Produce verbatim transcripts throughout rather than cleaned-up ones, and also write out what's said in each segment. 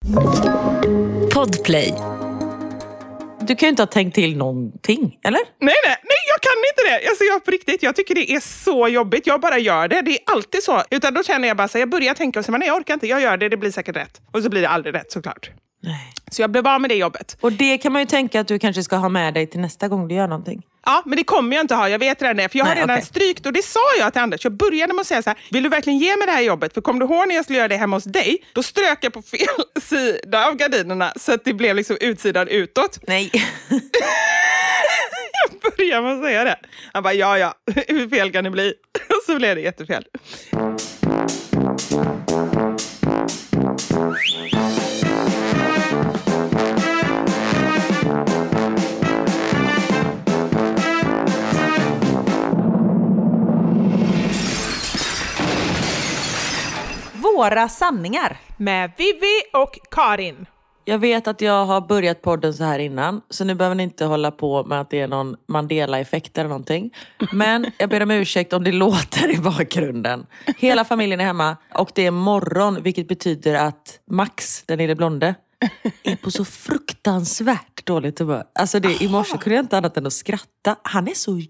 Podplay. Du kan ju inte ha tänkt till någonting, eller? Nej, nej, nej, jag kan inte det. Alltså jag på riktigt, jag tycker det är så jobbigt. Jag bara gör det, det är alltid så. Utan då känner jag bara så jag börjar tänka och så, men nej, jag orkar inte, jag gör det, det blir säkert rätt. Och så blir det aldrig rätt såklart. Nej. Så jag blev av med det jobbet. Och det kan man ju tänka att du kanske ska ha med dig till nästa gång du gör någonting. Ja, men det kommer jag inte ha, jag vet redan det. För jag Nej, har redan okay. strykt och det sa jag till Anders. Jag började med att säga så här, vill du verkligen ge mig det här jobbet? För kom du ihåg när jag skulle göra det hemma hos dig? Då strök jag på fel sida av gardinerna så att det blev liksom utsidan utåt. Nej. Jag började med att säga det. Han bara, ja ja, hur fel kan det bli? Och så blev det jättefel. Våra sanningar med Vivi och Karin. Jag vet att jag har börjat podden så här innan, så nu behöver ni inte hålla på med att det är någon Mandela-effekt eller någonting. Men jag ber om ursäkt om det låter i bakgrunden. Hela familjen är hemma och det är morgon, vilket betyder att Max, den lille blonde, är på så fruktansvärt dåligt humör. Alltså det, i morse kunde jag inte annat än att skratta. Han är så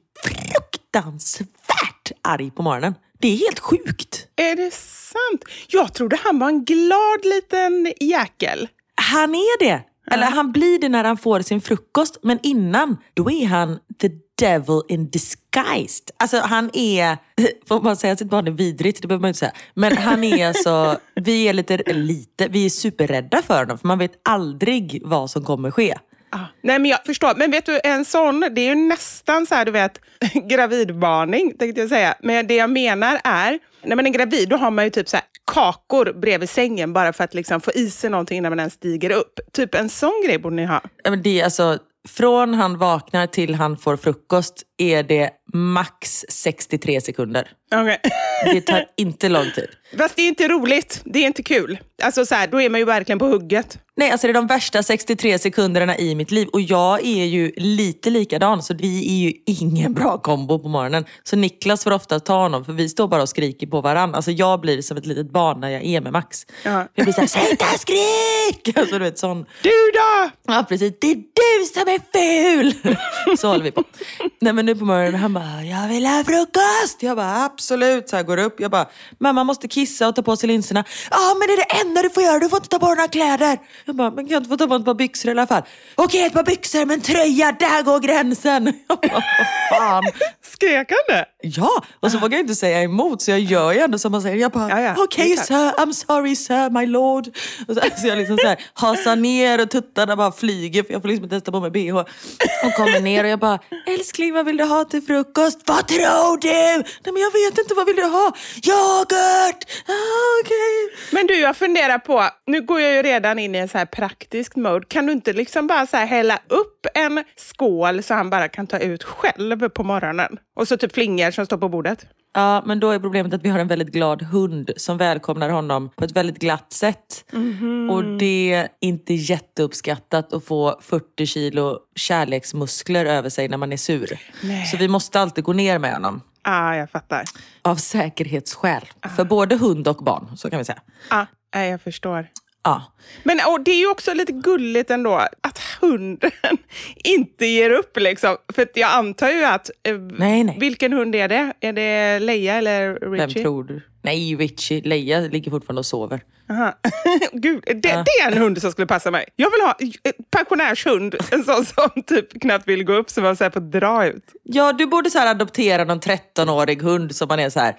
fruktansvärt arg på morgonen. Det är helt sjukt. Är det sant? Jag trodde han var en glad liten jäkel. Han är det. Eller han blir det när han får sin frukost. Men innan, då är han the devil in disguise. Alltså han är, får man säga att sitt barn är vidrigt, det behöver man inte säga. Men han är så, vi är lite, lite, vi är superrädda för honom. För man vet aldrig vad som kommer ske. Ah, nej men jag förstår, men vet du, en sån, det är ju nästan så här, du vet, gravidvarning tänkte jag säga. Men det jag menar är, när man är gravid då har man ju typ så här kakor bredvid sängen bara för att liksom få i sig någonting innan man ens stiger upp. Typ en sån grej borde ni ha. Men det är alltså, från han vaknar till han får frukost är det max sextiotre sekunder. Okay. Det tar inte lång tid. Fast det är inte roligt, det är inte kul. Alltså så här, då är man ju verkligen på hugget. Nej, alltså det är de värsta sextiotre sekunderna i mitt liv. Och jag är ju lite likadan. Så vi är ju ingen bra kombo på morgonen. Så Niklas får ofta ta honom. För vi står bara och skriker på varandra. Alltså jag blir som ett litet barn när jag är med Max. Ja. Jag blir såhär, sluta skrik! Alltså du vet sån. Du då? Ja precis, det är du som är ful! Så håller vi på. Nej men nu på morgonen, han bara, jag vill ha frukost! Jag bara, absolut. Så jag går upp, jag bara, mamma måste kissa och ta på sig linserna. Ja men det är det enda du får göra, du får inte ta på några kläder. Jag bara, men kan jag inte få ta på ett par byxor i alla fall? Okej, ett par byxor, men tröja, där går gränsen. Jag bara, fan. Skrek han det? Ja, och så vågar jag inte säga emot. Så jag gör ju ändå som man säger. Jag bara, ja, ja. okej okay, sir, I'm sorry sir, my lord. Och så, så jag liksom så här, hasar ner och tuttarna bara flyger. För jag får liksom inte testa på mig B H. Och kommer ner och jag bara, älskling, vad vill du ha till frukost? Vad tror du? Nej men jag vet inte, vad vill du ha? Yoghurt! Ah, okej. Okay. Men du, jag funderar på, nu går jag ju redan in i en så här praktisk mode. Kan du inte liksom bara så här hälla upp en skål så han bara kan ta ut själv på morgonen? Och så typ flingor som står på bordet. Ja, men då är problemet att vi har en väldigt glad hund som välkomnar honom på ett väldigt glatt sätt. Mm-hmm. Och det är inte jätteuppskattat att få fyrtio kilo kärleksmuskler över sig när man är sur. Nej. Så vi måste alltid gå ner med honom. Ja, ah, jag fattar. Av säkerhetsskäl. Ah. För både hund och barn, så kan vi säga. Ja, ah, jag förstår. Ja. Men och det är ju också lite gulligt ändå att hunden inte ger upp liksom. För att jag antar ju att... Eh, nej, nej. Vilken hund är det? Är det Leia eller Richie? Vem tror du? Nej, Richie. Leia ligger fortfarande och sover. Aha. Gud, det, ja. det är en hund som skulle passa mig. Jag vill ha en pensionärshund. En sån som typ knappt vill gå upp så man så här får dra ut. Ja, du borde så här adoptera någon tretton-årig hund som man är så här.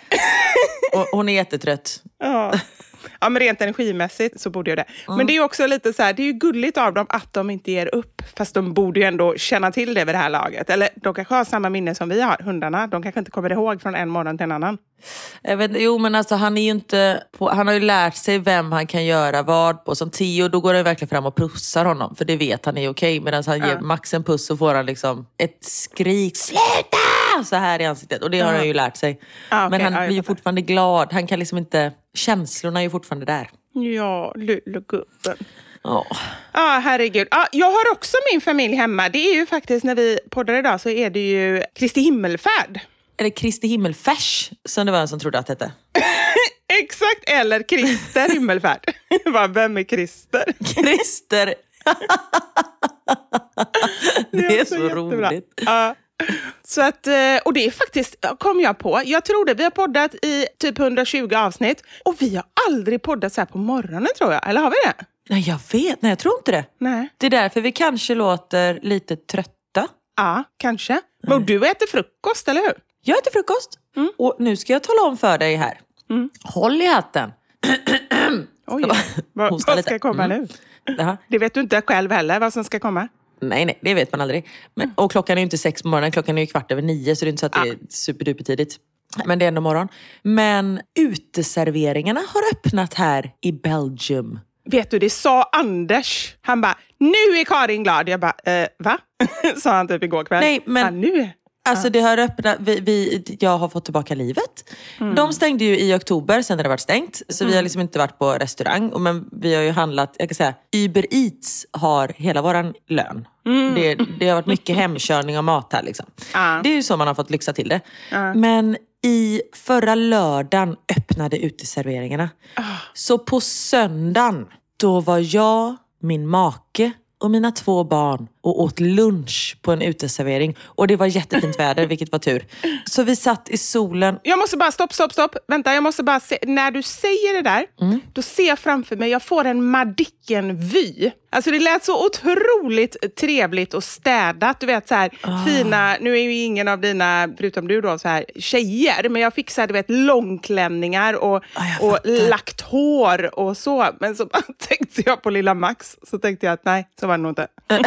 Och hon är jättetrött. Ja. Ja, men rent energimässigt så borde jag det. Mm. Men det är ju också lite så här, det är ju gulligt av dem att de inte ger upp. Fast de borde ju ändå känna till det vid det här laget. Eller de kanske har samma minne som vi har, hundarna. De kanske inte kommer ihåg från en morgon till en annan. Jag vet, jo, men alltså han är ju inte... På, han har ju lärt sig vem han kan göra vad på. Som Theo, då går det verkligen fram och pussar honom. För det vet han är okej. Medan han ja. ger Max en puss så får han liksom ett skrik. Sluta! Så här i ansiktet. Och det har ja. han ju lärt sig. Ah, okay. Men han ja, blir ju fortfarande glad. Han kan liksom inte... Känslorna är ju fortfarande där. Ja, lilla gubben. Ja, oh. ah, herregud. Ah, jag har också min familj hemma. Det är ju faktiskt, när vi poddar idag så är det ju Kristi himmelfärd. Eller Kristi himmelfärs, som det var en som trodde att det hette. Exakt, eller Christer Himmelfärd. Vem är Christer? Christer. Det är så, så roligt. Ja. Så att, och det är faktiskt, kom jag på, jag tror det, vi har poddat i typ hundratjugo avsnitt och vi har aldrig poddat så här på morgonen tror jag, eller har vi det? Nej, jag vet, nej jag tror inte det. Nej. Det är därför vi kanske låter lite trötta. Ja, kanske. Men du äter frukost, eller hur? Jag äter frukost. Mm. Och nu ska jag tala om för dig här. Mm. Håll i hatten. Oj, vad, vad ska komma mm. nu? Aha. Det vet du inte själv heller, vad som ska komma. Nej, nej, det vet man aldrig. Men, och klockan är ju inte sex på morgonen, klockan är ju kvart över nio. Så det är inte så att det är superdupertidigt. Men det är ändå morgon. Men uteserveringarna har öppnat här i Belgium. Vet du, det sa Anders. Han bara, nu är Karin glad. Jag bara, eh, va? Sa han typ igår kväll. Nej, men... Ah, nu Alltså det har öppnat, vi, vi, jag har fått tillbaka livet. Mm. De stängde ju i oktober, sen har det varit stängt. Så mm. vi har liksom inte varit på restaurang. Men vi har ju handlat, jag kan säga, Uber Eats har hela våran lön. Mm. Det, det har varit mycket hemkörning av mat här liksom. Uh. Det är ju så man har fått lyxa till det. Uh. Men i förra lördagen öppnade uteserveringarna. Uh. Så på söndagen, då var jag, min make och mina två barn och åt lunch på en uteservering. Och det var jättefint väder, vilket var tur. Så vi satt i solen. Jag måste bara, stopp, stopp, stopp. Vänta, jag måste bara se. När du säger det där, mm. då ser jag framför mig, jag får en Madicken-vy. Alltså det lät så otroligt trevligt och städat. Du vet så här, oh. fina, nu är ju ingen av dina, förutom du då, så här tjejer. Men jag fick så här, du vet, långklänningar och, oh, och lagt hår och så. Men så bara tänkte jag på lilla Max. Så tänkte jag att nej, så var det nog inte.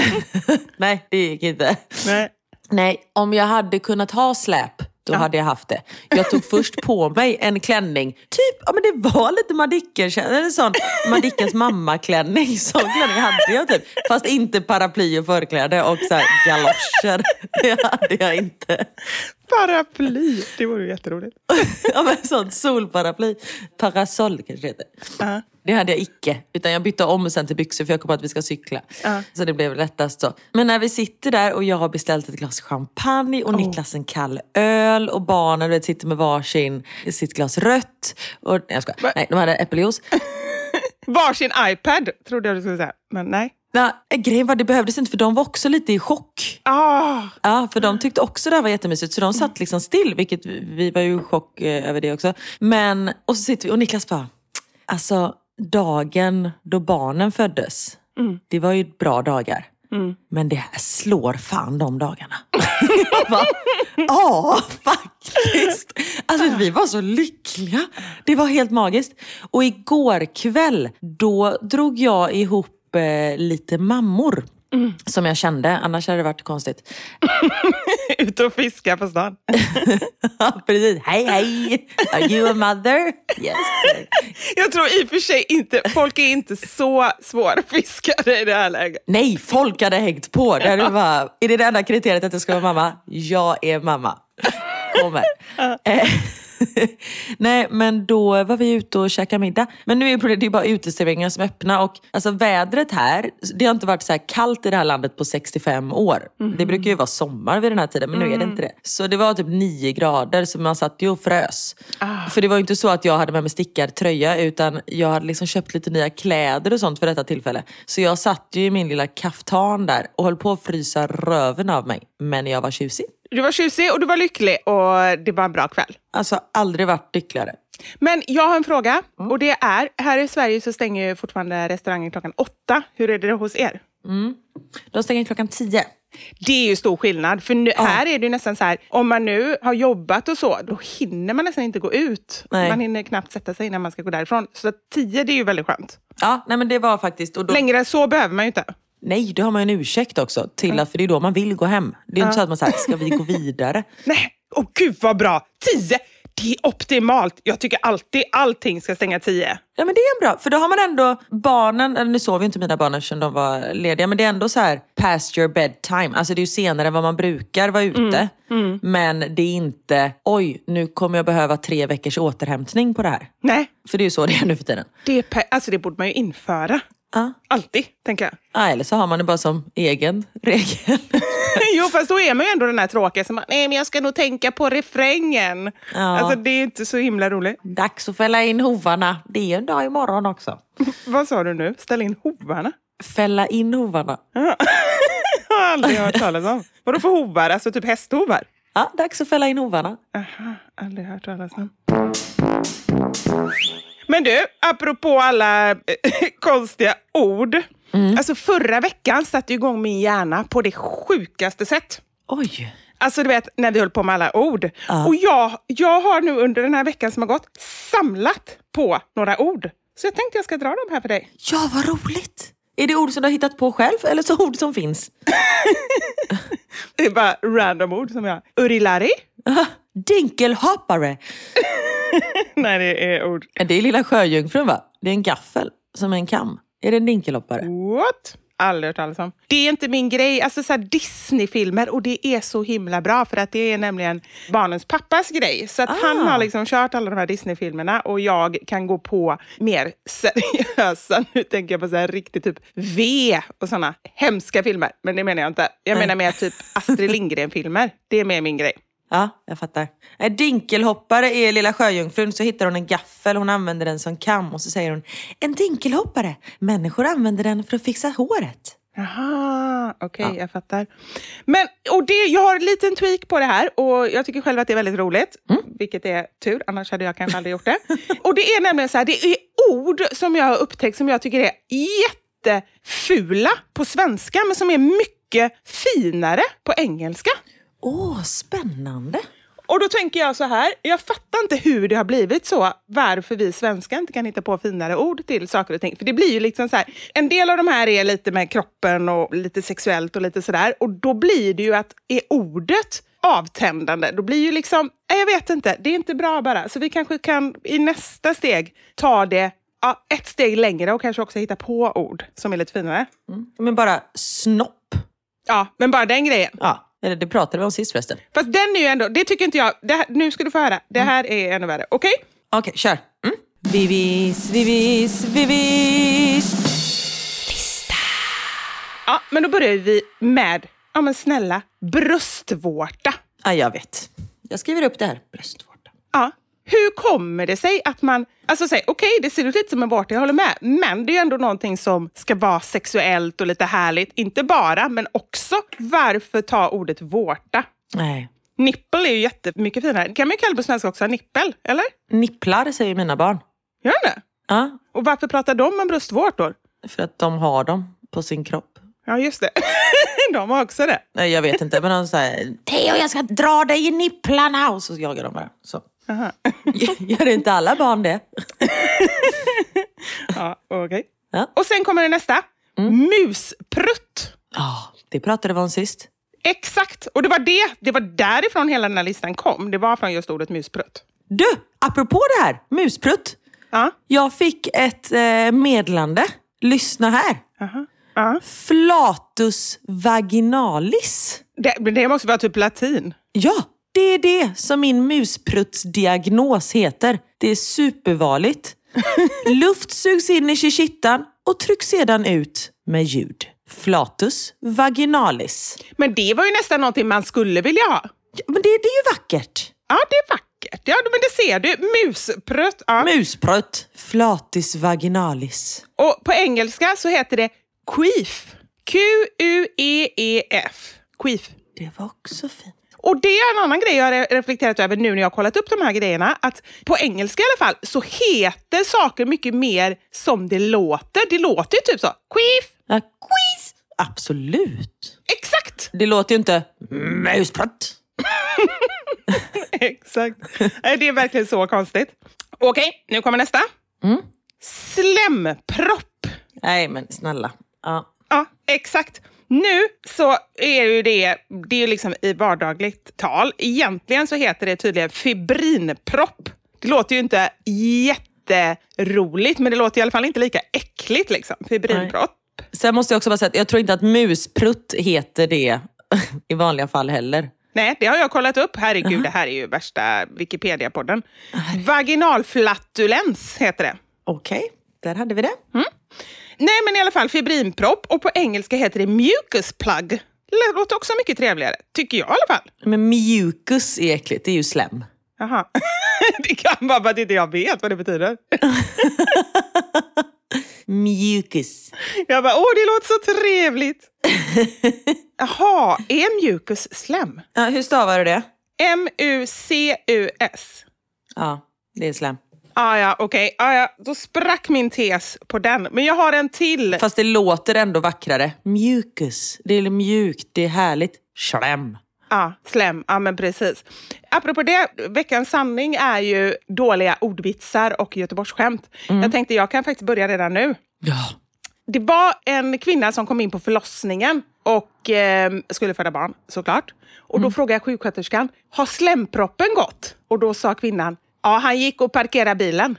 Nej, det gick inte. Nej. Nej, om jag hade kunnat ha släp, då ja. hade jag haft det. Jag tog först på mig en klänning. Typ, ja men det var lite Madicken. Eller sån Madickens mammaklänning. Sån klänning hade jag typ. Fast inte paraply och förkläde och så här galoscher. Det hade jag inte. Paraply, det vore ju jätteroligt. Ja men sån solparaply. Parasoll kanske heter. Uh-huh. Det hade jag icke. Utan jag bytte om sen till byxor för jag kom på att vi ska cykla. Uh-huh. Så det blev lättast så. Men när vi sitter där och jag har beställt ett glas champagne och oh. Niklas en kall öl och barnen vet, sitter med varsin sitt glas rött. Och, nej, jag skojar. Nej, de hade äppeljuice. Varsin iPad, trodde jag du skulle säga. Men nej. Ja, grejen var det behövdes inte för de var också lite i chock. Ah. Ja, för de tyckte också det här var jättemysigt så de satt liksom still, vilket vi var ju i chock eh, över det också. Men, och så sitter vi och Niklas bara, alltså dagen då barnen föddes, mm. det var ju bra dagar. Mm. Men det här slår fan de dagarna. Ja, faktiskt. Alltså vi var så lyckliga. Det var helt magiskt. Och igår kväll, då drog jag ihop eh, lite mammor. Mm. Som jag kände, annars hade det varit konstigt. Ut och fiska på stan. Ja, precis. Hej, hej. Are you a mother? Yes. Jag tror i och för sig inte, folk är inte så svårfiskade i det här läget. Nej, folk hade hängt på. Det hade bara, är det det enda kriteriet att jag ska vara mamma? Jag är mamma. Kommer. Uh. Nej, men då var vi ute och käkade middag. Men nu är det, det är bara uteserveringar som är öppna. Och alltså vädret här, det har inte varit så här kallt i det här landet på sextiofem år. Mm. Det brukar ju vara sommar vid den här tiden, men nu är det inte det. Så det var typ nio grader, så man satt ju och frös. Ah. För det var ju inte så att jag hade med mig stickad tröja, utan jag hade liksom köpt lite nya kläder och sånt för detta tillfälle. Så jag satt ju i min lilla kaftan där och höll på att frysa röven av mig. Men jag var tjusig. Du var tjusig och du var lycklig och det var en bra kväll. Alltså aldrig varit lyckligare. Men jag har en fråga mm. och det är, här i Sverige så stänger ju fortfarande restaurangen klockan åtta. Hur är det hos er? Mm. De stänger klockan tio. Det är ju stor skillnad, för nu, ja. här är det ju nästan så här, om man nu har jobbat och så, då hinner man nästan inte gå ut. Nej. Man hinner knappt sätta sig när man ska gå därifrån. Så att tio, det är ju väldigt skönt. Ja, nej men det var faktiskt... Och då... Längre än så behöver man ju inte. Nej, då har man en ursäkt också till att, för det är då man vill gå hem. Det är ja. inte så att man säger, ska vi gå vidare? Nej, åh gud vad bra. Tio, det är optimalt. Jag tycker alltid allting ska stänga tio. Ja, men det är bra, för då har man ändå barnen, eller nu sov ju inte mina barn eftersom de var lediga, men det är ändå så här past your bedtime. Alltså det är ju senare än vad man brukar vara ute. Mm. Mm. Men det är inte, oj, nu kommer jag behöva tre veckors återhämtning på det här. Nej. För det är ju så det är nu för tiden. Det, är, alltså det borde man ju införa. Ja. Alltid, tänker jag. Ja, eller så har man det bara som egen regel. Jo, fast då är man ju ändå den här tråkiga som bara, nej men jag ska nog tänka på refrängen. Ja. Alltså det är inte så himla roligt. Dags att fälla in hovarna. Det är ju en dag imorgon också. Vad sa du nu? Ställ in hovarna? Fälla in hovarna. Ja. Jag har aldrig hört talas om. Vadå för hovar? Alltså typ hästhovar? Ja, dags att fälla in hovarna. Aha, aldrig hört talas om. Men du, apropå alla äh, konstiga ord. Mm. Alltså förra veckan satte igång min hjärna på det sjukaste sätt. Oj. Alltså du vet, när vi höll på med alla ord. Ja. Och jag, jag har nu under den här veckan som har gått samlat på några ord. Så jag tänkte jag ska dra dem här för dig. Ja, vad roligt. Är det ord som du har hittat på själv eller så ord som finns? Det är bara random ord som jag... Urilari. Aha, dinkelhoppare. Nej, det är ord. Det är lilla sjöjungfrun, va? Det är en gaffel som är en kam. Är det en dinkelhoppare? What? Aldrig hört talas om. Det är inte min grej. Alltså så här Disney-filmer. Och det är så himla bra. För att det är nämligen barnens pappas grej. Så att Ah. han har liksom kört alla de här Disney-filmerna. Och jag kan gå på mer seriösa. Nu tänker jag på så här riktigt typ V och sådana hemska filmer. Men det menar jag inte. Jag menar mer typ Astrid Lindgren-filmer. Det är mer min grej. Ja, jag fattar. En dinkelhoppare är lilla sjöjungfrun, så hittar hon en gaffel. Hon använder den som kam och så säger hon: en dinkelhoppare. Människor använder den för att fixa håret. Jaha, okej, okay, Ja. jag fattar. Men, och det, jag har en liten tweak på det här. Och jag tycker själv att det är väldigt roligt. Mm. Vilket är tur, annars hade jag kanske aldrig gjort det. Och det är nämligen så här, det är ord som jag har upptäckt som jag tycker är jättefula på svenska. Men som är mycket finare på engelska. Åh, oh, spännande. Och då tänker jag så här, jag fattar inte hur det har blivit så, varför vi svenskar inte kan hitta på finare ord till saker och ting. För det blir ju liksom så här, en del av de här är lite med kroppen och lite sexuellt och lite sådär. Och då blir det ju att, är ordet avtändande, då blir ju liksom, jag vet inte, det är inte bra bara. Så vi kanske kan i nästa steg ta det ja, ett steg längre och kanske också hitta på ord som är lite finare. Mm. Men bara snopp. Ja, men bara den grejen. Ja. Eller det pratade vi om sist förresten. Fast den är ju ändå, det tycker inte jag, det här, nu ska du få höra. Det här mm. är ännu värre, okej? Okay? Okej, okay, kör. Mm. Vivis, vivis, vivis. Lista. Ja, men då börjar vi med, ja men snälla, bröstvårta. Ja, jag vet. Jag skriver upp det här. Bröstvårta. Ja, hur kommer det sig att man, alltså säg, okej okay, det ser ut lite som en vårta, jag håller med. Men det är ju ändå någonting som ska vara sexuellt och lite härligt. Inte bara, men också, varför ta ordet vårta? Nej. Nippel är ju jättemycket finare. Kan man ju kalla på svenska också nippel, eller? Nipplar säger mina barn. Gör det? Ja. Och varför pratar de om bröstvårtor? För att de har dem på sin kropp. Ja, just det. De har också det. Nej, jag vet inte, men de säger: Theo, jag ska dra dig i nipplarna. Och så jagar de bara. Så. Aha. Gör inte alla barn det? Ja, okej. Okay. Ja. Och sen kommer det nästa. Mm. Musprutt. Ja, oh, det pratade vi om sist. Exakt. Och det var det. Det var därifrån hela den här listan kom. Det var från just ordet musprutt. Du, apropå det här. Musprutt. Ja. Jag fick ett eh, meddelande. Lyssna här. Aha. Ja. Flatus vaginalis. Det, det måste vara typ latin. Ja, det är det som min muspruttsdiagnos heter. Det är supervanligt. Luft sugs in i kittan och trycks sedan ut med ljud. Flatus vaginalis. Men det var ju nästan någonting man skulle vilja ha. Ja, men det, det är ju vackert. Ja, det är vackert. Ja, men det ser du. Musprutt. Ja. Musprutt. Flatus vaginalis. Och på engelska så heter det queef. Q U E E F. Queef. Det var också fint. Och det är en annan grej jag har reflekterat över nu när jag har kollat upp de här grejerna. Att på engelska i alla fall så heter saker mycket mer som det låter. Det låter ju typ så. Queef. Ja, queef. Absolut. Exakt. Det låter ju inte musprutt. Exakt. Det är verkligen så konstigt. Okej, nu kommer nästa. Mm. Slempropp. Nej, men snälla. Ja. Ja, exakt. Nu så är ju det, det är ju liksom i vardagligt tal. Egentligen så heter det tydligen fibrinpropp. Det låter ju inte jätteroligt, men det låter i alla fall inte lika äckligt liksom. Fibrinpropp. Nej. Sen måste jag också bara säga att jag tror inte att musprutt heter det i vanliga fall heller. Nej, det har jag kollat upp. Herregud, uh-huh. Det här är ju värsta Wikipedia-podden. Uh-huh. Vaginalflatulens heter det. Okej, okay, där hade vi det. Mm. Nej, men i alla fall fibrinpropp. Och på engelska heter det mucus plug. Det låter också mycket trevligare, tycker jag i alla fall. Men mucus är äckligt, det är ju slem. Jaha. Det kan vara att inte jag vet vad det betyder. Mucus. Jag bara, åh det låter så trevligt. Jaha, är mucus slem? Ja, hur stavar du det? M U C U S. Ja, det är slem. Ah, ja, okej. Okay. Ah, ja. Då sprack min tes på den. Men jag har en till. Fast det låter ändå vackrare. Mucus. Det är mjukt, det är härligt. Slem. Ja, ah, slem. Ja, ah, men precis. Apropå det, veckans sanning är ju dåliga ordvitsar och Göteborgsskämt. Mm. Jag tänkte jag kan faktiskt börja redan nu. Ja. Det var en kvinna som kom in på förlossningen och eh, skulle föda barn, såklart. Och då mm. frågade jag sjuksköterskan, har slemproppen gått? Och då sa kvinnan, ja, han gick och parkerade bilen.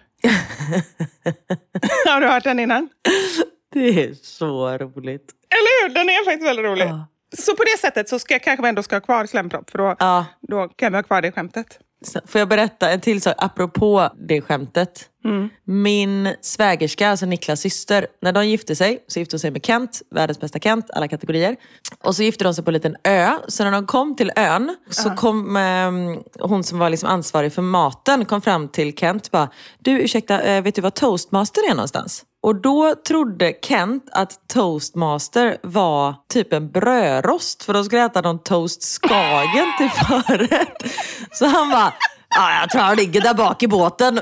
Har du hört den innan? Det är så roligt. Eller hur? Den är faktiskt väldigt rolig. Ja. Så på det sättet så ska jag kanske ändå ska ha kvar slempropp. För då, ja. då kan vi ha kvar det skämtet. Får jag berätta en till sak apropå det skämtet? Mm. Min svägerska, alltså Niklas syster, när de gifte sig så gifte hon sig med Kent, världens bästa Kent, alla kategorier. Och så gifte de sig på en liten ö. Så när de kom till ön så uh-huh. kom eh, hon som var liksom ansvarig för maten kom fram till Kent och bara, du ursäkta, eh, vet du vad toastmaster är någonstans? Och då trodde Kent att toastmaster var typ en brödrost. För de skulle äta någon toastskagen till förrätt. Så han bara, ja, jag tror han ligger där bak i båten.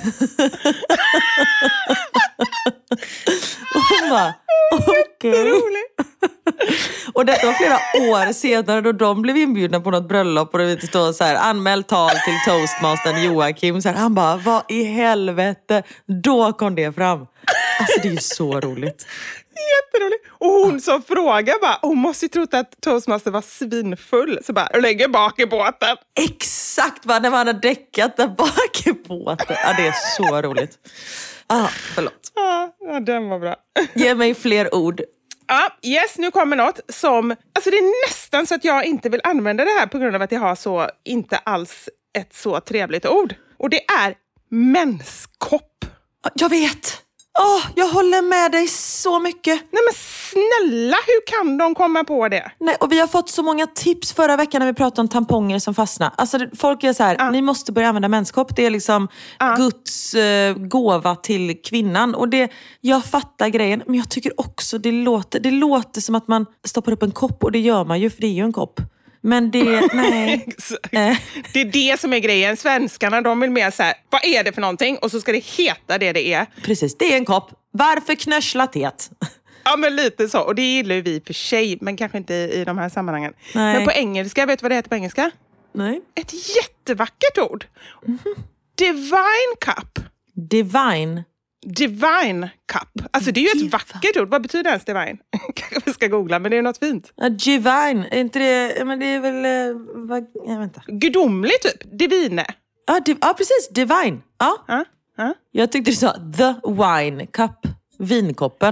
Och hon bara, okej. Okay. Och det var flera år senare då de blev inbjudna på något bröllop och det stod så här, anmäl tal till toastmastern Joakim. Så här, han bara, vad i helvete? Då kom det fram. Alltså det är ju så roligt. Jätteroligt. Och hon som frågar bara, hon måste ju trott att toastmaster var svinfull. Så bara, lägger bak i båten. Exakt, vad när man har däckat där bak i båten. Ja, det är så roligt. Ah, förlåt. Ja, den var bra. Ge mig fler ord. Ja, yes, nu kommer något som... Alltså det är nästan så att jag inte vill använda det här på grund av att jag har så inte alls ett så trevligt ord. Och det är menskopp. Jag vet. Åh, oh, jag håller med dig så mycket. Nej men snälla, hur kan de komma på det? Nej, och vi har fått så många tips förra veckan när vi pratade om tamponger som fastnar. Alltså folk är så här, ah. ni måste börja använda menskopp. Det är liksom ah. Guds uh, gåva till kvinnan. Och det, jag fattar grejen, men jag tycker också det låter, det låter som att man stoppar upp en kopp. Och det gör man ju, för det är ju en kopp. Men det, nej. Det är det som är grejen. Svenskarna, de vill mer så här, vad är det för någonting? Och så ska det heta det det är. Precis, det är en kopp. Varför knörsla teet? Ja, men lite så. Och det gillar ju vi för sig, men kanske inte i de här sammanhangen. Nej. Men på engelska, vet du vad det heter på engelska? Nej. Ett jättevackert ord. Mm-hmm. Divine cup. Divine? Divine cup. Alltså det är ju ett Diva. vackert ord. Vad betyder ens divine? Kanske vi ska googla, men det är något fint. Ja, divine. Är inte det, men det är väl... Vad, jag vänta. Gudomlig typ. Divine. Ja, div, ja, precis. Divine. Ja. Ja, ja. Jag tyckte du sa the wine cup. Vinkoppen.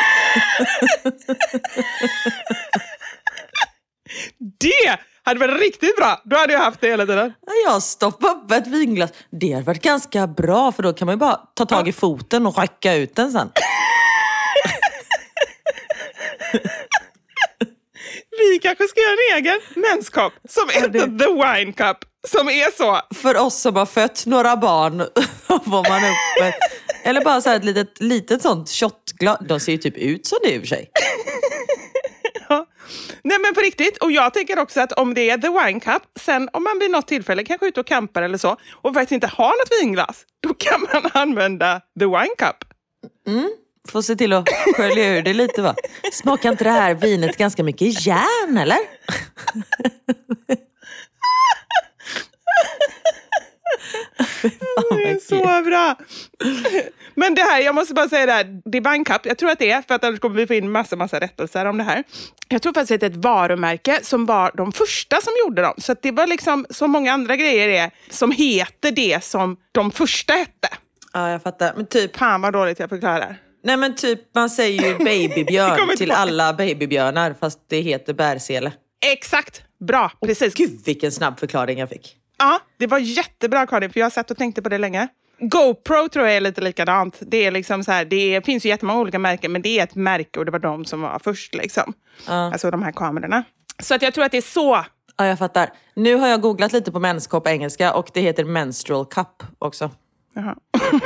Det hade varit riktigt bra. Då hade jag haft det hela tiden. Jag stoppar upp ett vinglas. Det hade varit ganska bra, för då kan man ju bara ta tag i foten och räcka ut den sen. Vi kanske ska göra en egen menskopp som heter det... The Wine Cup. Som är så. För oss som har fött några barn får man upp ett, eller bara så här ett litet, litet sånt shotglas. De ser ju typ ut som det i och för sig. Ja. Nej men på riktigt. Och jag tänker också att om det är The Wine Cup, sen om man vid något tillfälle kanske ut och campar eller så och faktiskt inte har något vinglas, då kan man använda The Wine Cup. Mm. Får se till att skölja ur det lite, va? Smakar inte det här vinet ganska mycket järn, eller? Det är så bra. Men det här, jag måste bara säga det här, Divine Cup, jag tror att det är, för att annars kommer vi få in massa, massa rättelser om det här. Jag tror faktiskt att det är ett varumärke som var de första som gjorde dem. Så att det var liksom, så många andra grejer är som heter det som de första hette. Ja, jag fattar. Men typ... Fan vad dåligt jag förklarar. Nej men typ, man säger ju babybjörn till alla babybjörnar, fast det heter bärsele. Exakt, bra, precis. Gud vilken snabb förklaring jag fick. Ja, det var jättebra Karin, för jag satt och tänkte på det länge. GoPro tror jag är lite likadant. Det är liksom så här, det finns ju jättemånga olika märken, men det är ett märke och det var de som var först liksom. Uh. Alltså de här kamerorna. Så att jag tror att det är så. Ja, jag fattar. Nu har jag googlat lite på menskopp på engelska och det heter menstrual cup också. Jaha.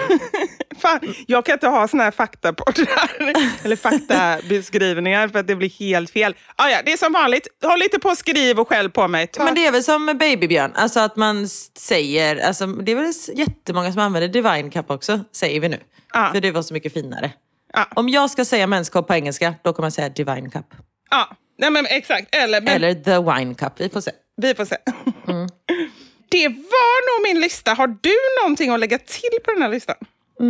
Fan, jag kan inte ha såna här fakta på det där. Eller faktabeskrivningar för att det blir helt fel. Ah, ja, det är som vanligt. Håll lite på, skriv och skäll på mig. Ta. Men det är väl som med babybjörn. Alltså att man säger, alltså det är väl jättemånga som använder divine cup också, säger vi nu. Ah. För det var så mycket finare. Ah. Om jag ska säga menskopp på engelska, då kommer jag säga divine cup. Ja, ah. Nej, men exakt. Eller, men... Eller the wine cup, vi får se. Vi får se. Mm. Det var nog min lista. Har du någonting att lägga till på den här listan?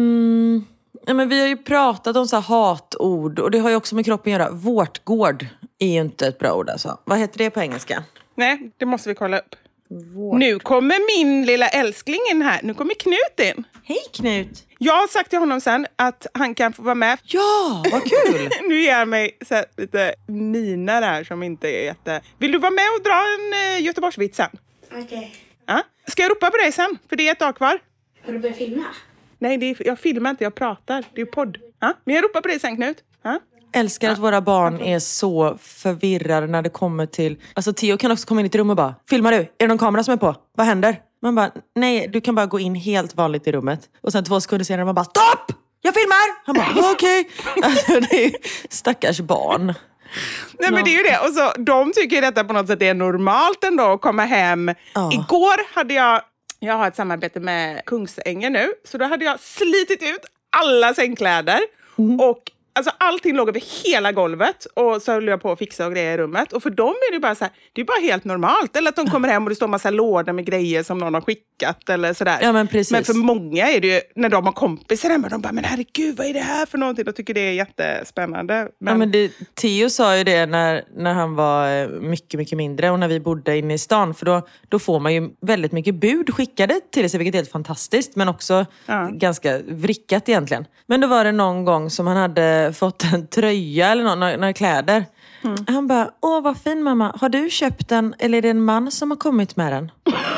Mm. Ja, men vi har ju pratat om så här hatord. Och det har ju också med kroppen att göra. Vårtgård är ju inte ett bra ord alltså. Vad heter det på engelska? Nej, det måste vi kolla upp. Vårt. Nu kommer min lilla älskling in här. Nu kommer Knut in. Hej Knut. Jag har sagt till honom sen att han kan få vara med. Ja, vad kul. Nu ger han mig så här, lite miner här som inte är jätte... Vill du vara med och dra en uh, Göteborgsvits sen? Okej. Okay. Ja? Ska jag ropa på dig sen? För det är ett dag kvar. Har du börjat filma? Nej, det är, jag filmar inte, jag pratar. Det är podd. Ja? Men jag ropar på dig sen, Knut. Ja? Älskar att våra barn är så förvirrade när det kommer till... Alltså Theo kan också komma in i ett rum och bara, filmar du? Är det någon kamera som är på? Vad händer? Man bara, nej, du kan bara gå in helt vanligt i rummet. Och sen två sekunder senare man bara, stopp! Jag filmar! Han bara, okej. Okay. Alltså det är stackars barn. Nej, men det är ju det. Och så, de tycker detta på något sätt är normalt ändå att komma hem. Ja. Igår hade jag... Jag har ett samarbete med Kungsängen nu. Så då hade jag slitit ut alla sängkläder. Mm. Och alltså, allting låg över hela golvet. Och så höll jag på att fixa och grejer i rummet. Och för dem är det bara så här, det är bara helt normalt. Eller att de kommer hem och det står en massa lådor med grejer som någon har skickat. Eller sådär. Ja, men, precis. Men för många är det ju, när de har kompisar hemma, de bara, men herregud, vad är det här för någonting? De tycker det är jättespännande. Men... Ja, men det, Theo sa ju det när, när han var mycket, mycket mindre. Och när vi bodde inne i stan. För då, då får man ju väldigt mycket bud skickade till sig, vilket är helt fantastiskt. Men också ja. ganska vrickat egentligen. Men då var det någon gång som han hade fått en tröja eller några, några kläder. Mm. Han bara, åh vad fin mamma. Har du köpt den eller är det en man som har kommit med den?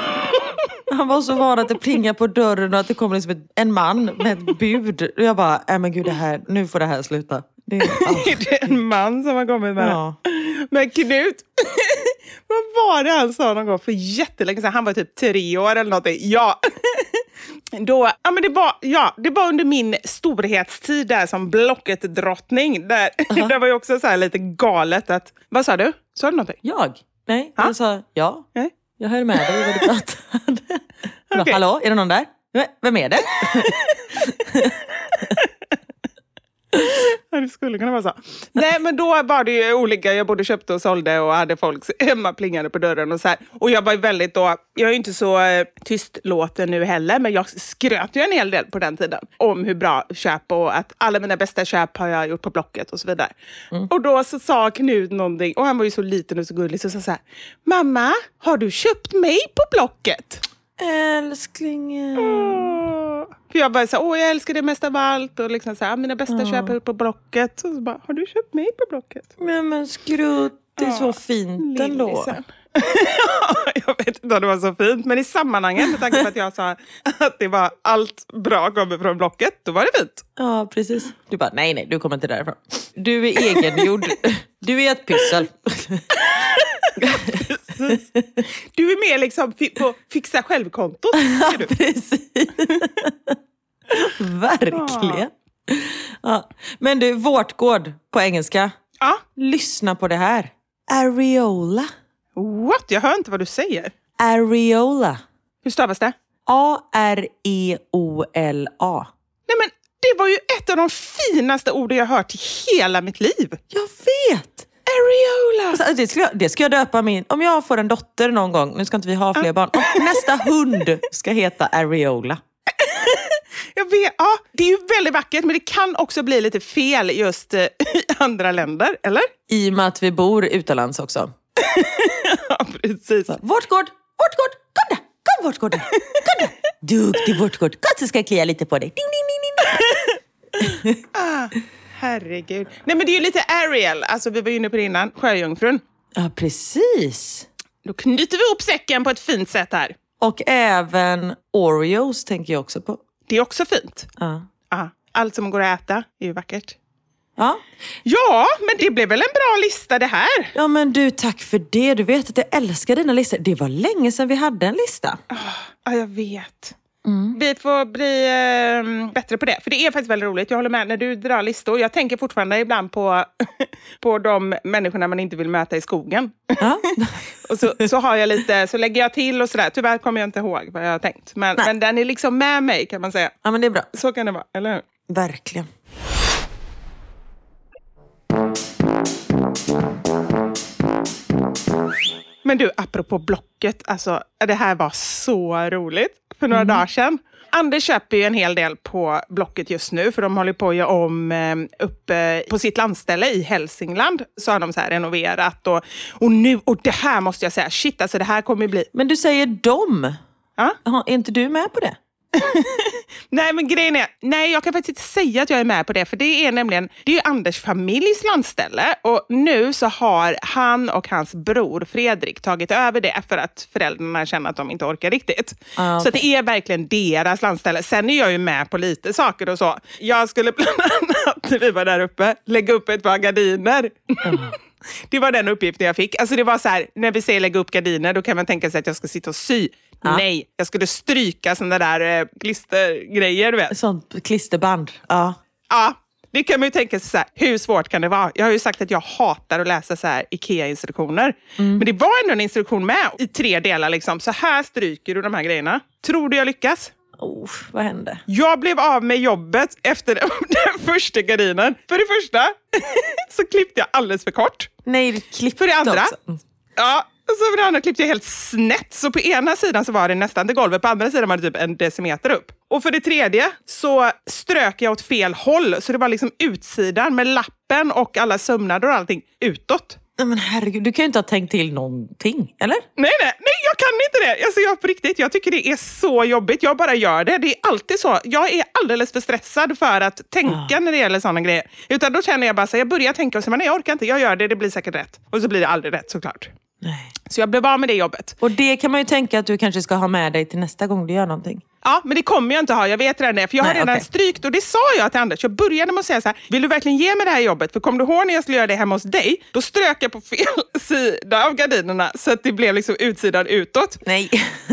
Han var så van att det plingar på dörren och att det kommer liksom en man med ett bud. Och jag bara, nej men gud det här, nu får det här sluta. Det är, är det en man som har kommit med ja. den? Men Knut, vad var det han sa någon gång för jättelänge sedan? Han var typ tre år eller någonting. Ja. Då, ja, men det, var, ja, det var under min storhetstid där som Blocket-drottning. Där, uh-huh. där var ju också så här lite galet att... Vad sa du? Sa du någonting? Jag? Nej, jag sa ja. Nej? Jag hörde med dig vad du pratade. Okay. Hallå, är det någon där? Vem är det? Det skulle kunna vara så. Nej, men då var det ju olika. Jag både köpte och sålde och hade folk hemma plingade på dörren och så här. Och jag var ju väldigt då, jag är ju inte så eh, tystlåten nu heller, men jag skröt ju en hel del på den tiden om hur bra köp och att alla mina bästa köp har jag gjort på Blocket och så vidare. Mm. Och då så sa Knut någonting, och han var ju så liten och så gullig, så sa så här: mamma, har du köpt mig på Blocket? Älsklingen. Åh. För jag bara så, åh jag älskar det mest av allt. Och liksom så här, mina bästa oh. köp på Blocket. Och så bara, har du köpt mig på Blocket? Men men skrutt, det är oh. så fint ändå. Jag vet inte om det var så fint. Men i sammanhanget, med tanke på att jag sa att det var allt bra kommer från Blocket, då var det fint. Ja, precis. Du bara, nej nej, du kommer inte därifrån. Du är egengjord. Du är ett pyssel. Precis. Du är mer liksom på fixa självkonto. Ja, precis. Verkligen. Ja. Men du, vårtgård på engelska. Ja. Lyssna på det här. Areola. What? Jag hör inte vad du säger. Areola. Hur stavas det? A R E O L A. Nej men, det var ju ett av de finaste orden jag hört i hela mitt liv. Jag vet. Areola. Alltså, det, ska jag, det ska jag döpa min... Om jag får en dotter någon gång, nu ska inte vi ha fler barn. Och nästa hund ska heta Areola. Jag vet, ja, det är ju väldigt vackert, men det kan också bli lite fel just i andra länder, eller? I och med att vi bor utomlands också. Ja, precis. Så, vårtgård, vårtgård, kom där, kom vårtgård. Kom där. Duktig vårtgård, kom så ska jag klia lite på dig. Ding, ding, ding, ding. Ah, herregud. Nej, men det är ju lite Ariel, alltså vi var inne på det innan, sjöjungfrun. Ja, precis. Då knyter vi ihop säcken på ett fint sätt här. Och även Oreos tänker jag också på. Det är också fint. Ja. Ja, allt som går att äta är ju vackert. Ja. Ja, men det blev väl en bra lista det här. Ja, men du, tack för det. Du vet att jag älskar dina listor. Det var länge sedan vi hade en lista. Ja, jag vet. Mm. Vi får bli eh, bättre på det. För det är faktiskt väldigt roligt. Jag håller med när du drar listor. Jag tänker fortfarande ibland på, på de människorna man inte vill möta i skogen. Ja. Och så, så har jag lite, så lägger jag till och sådär. Tyvärr kommer jag inte ihåg vad jag har tänkt. Men, men den är liksom med mig, kan man säga. Ja, men det är bra. Så kan det vara, eller hur? Verkligen. Men du, apropå Blocket, alltså det här var så roligt för några mm. dagar sedan. Anders köper ju en hel del på Blocket just nu, för de håller på att göra om eh, uppe på sitt landställe i Hälsingland. Så har de så här renoverat och, och nu, och det här måste jag säga, shit alltså det här kommer bli... Men du säger dom. Ja? Aha, är inte du med på det? Nej, men grejen är, nej jag kan faktiskt inte säga att jag är med på det, för det är nämligen, det är ju Anders familjs landställe och nu så har han och hans bror Fredrik tagit över det för att föräldrarna känner att de inte orkar riktigt. Ah, okay. Så det är verkligen deras landställe. Sen är jag ju med på lite saker och så. Jag skulle bland annat, när vi var där uppe, lägga upp ett par gardiner. Mm. Det var den uppgiften jag fick. Alltså det var så här, när vi säger lägga upp gardiner, då kan man tänka sig att jag ska sitta och sy. Ja. Nej, jag skulle stryka sådana där eh, klistergrejer, du vet. Sånt klisterband, ja. Ja, det kan man ju tänka sig så här, hur svårt kan det vara? Jag har ju sagt att jag hatar att läsa så här IKEA-instruktioner. Mm. Men det var ändå en instruktion med i tre delar liksom. Så här stryker du de här grejerna. Tror du jag lyckas? Oh, vad hände? Jag blev av med jobbet efter den, den första gardinen. För det första så klippte jag alldeles för kort. Nej, du klippte För det andra, också. Ja, så för det andra klippte jag helt snett. Så på ena sidan så var det nästan till golvet, på andra sidan var det typ en decimeter upp. Och för det tredje så strök jag åt fel håll. Så det var liksom utsidan med lappen och alla sömnader och allting utåt. Men herregud, du kan ju inte ha tänkt till någonting, eller? Nej, nej, nej, jag kan inte det. Alltså jag på riktigt, jag tycker det är så jobbigt. Jag bara gör det. Det är alltid så. Jag är alldeles för stressad för att tänka ah. när det gäller sådana grejer. Utan då känner jag bara så jag börjar tänka och så, men nej, jag orkar inte. Jag gör det, det blir säkert rätt. Och så blir det aldrig rätt såklart. Nej. Så jag blev av med det jobbet. Och det kan man ju tänka att du kanske ska ha med dig till nästa gång du gör någonting. Ja, men det kommer jag inte ha. Jag vet redan det. För jag Nej, har redan okay. strykt. Och det sa jag till Anders. Jag började med att säga så här. Vill du verkligen ge mig det här jobbet? För kom du ihåg när jag skulle göra det hemma hos dig? Då strök jag på fel sida av gardinerna. Så att det blev liksom utsidan utåt. Nej.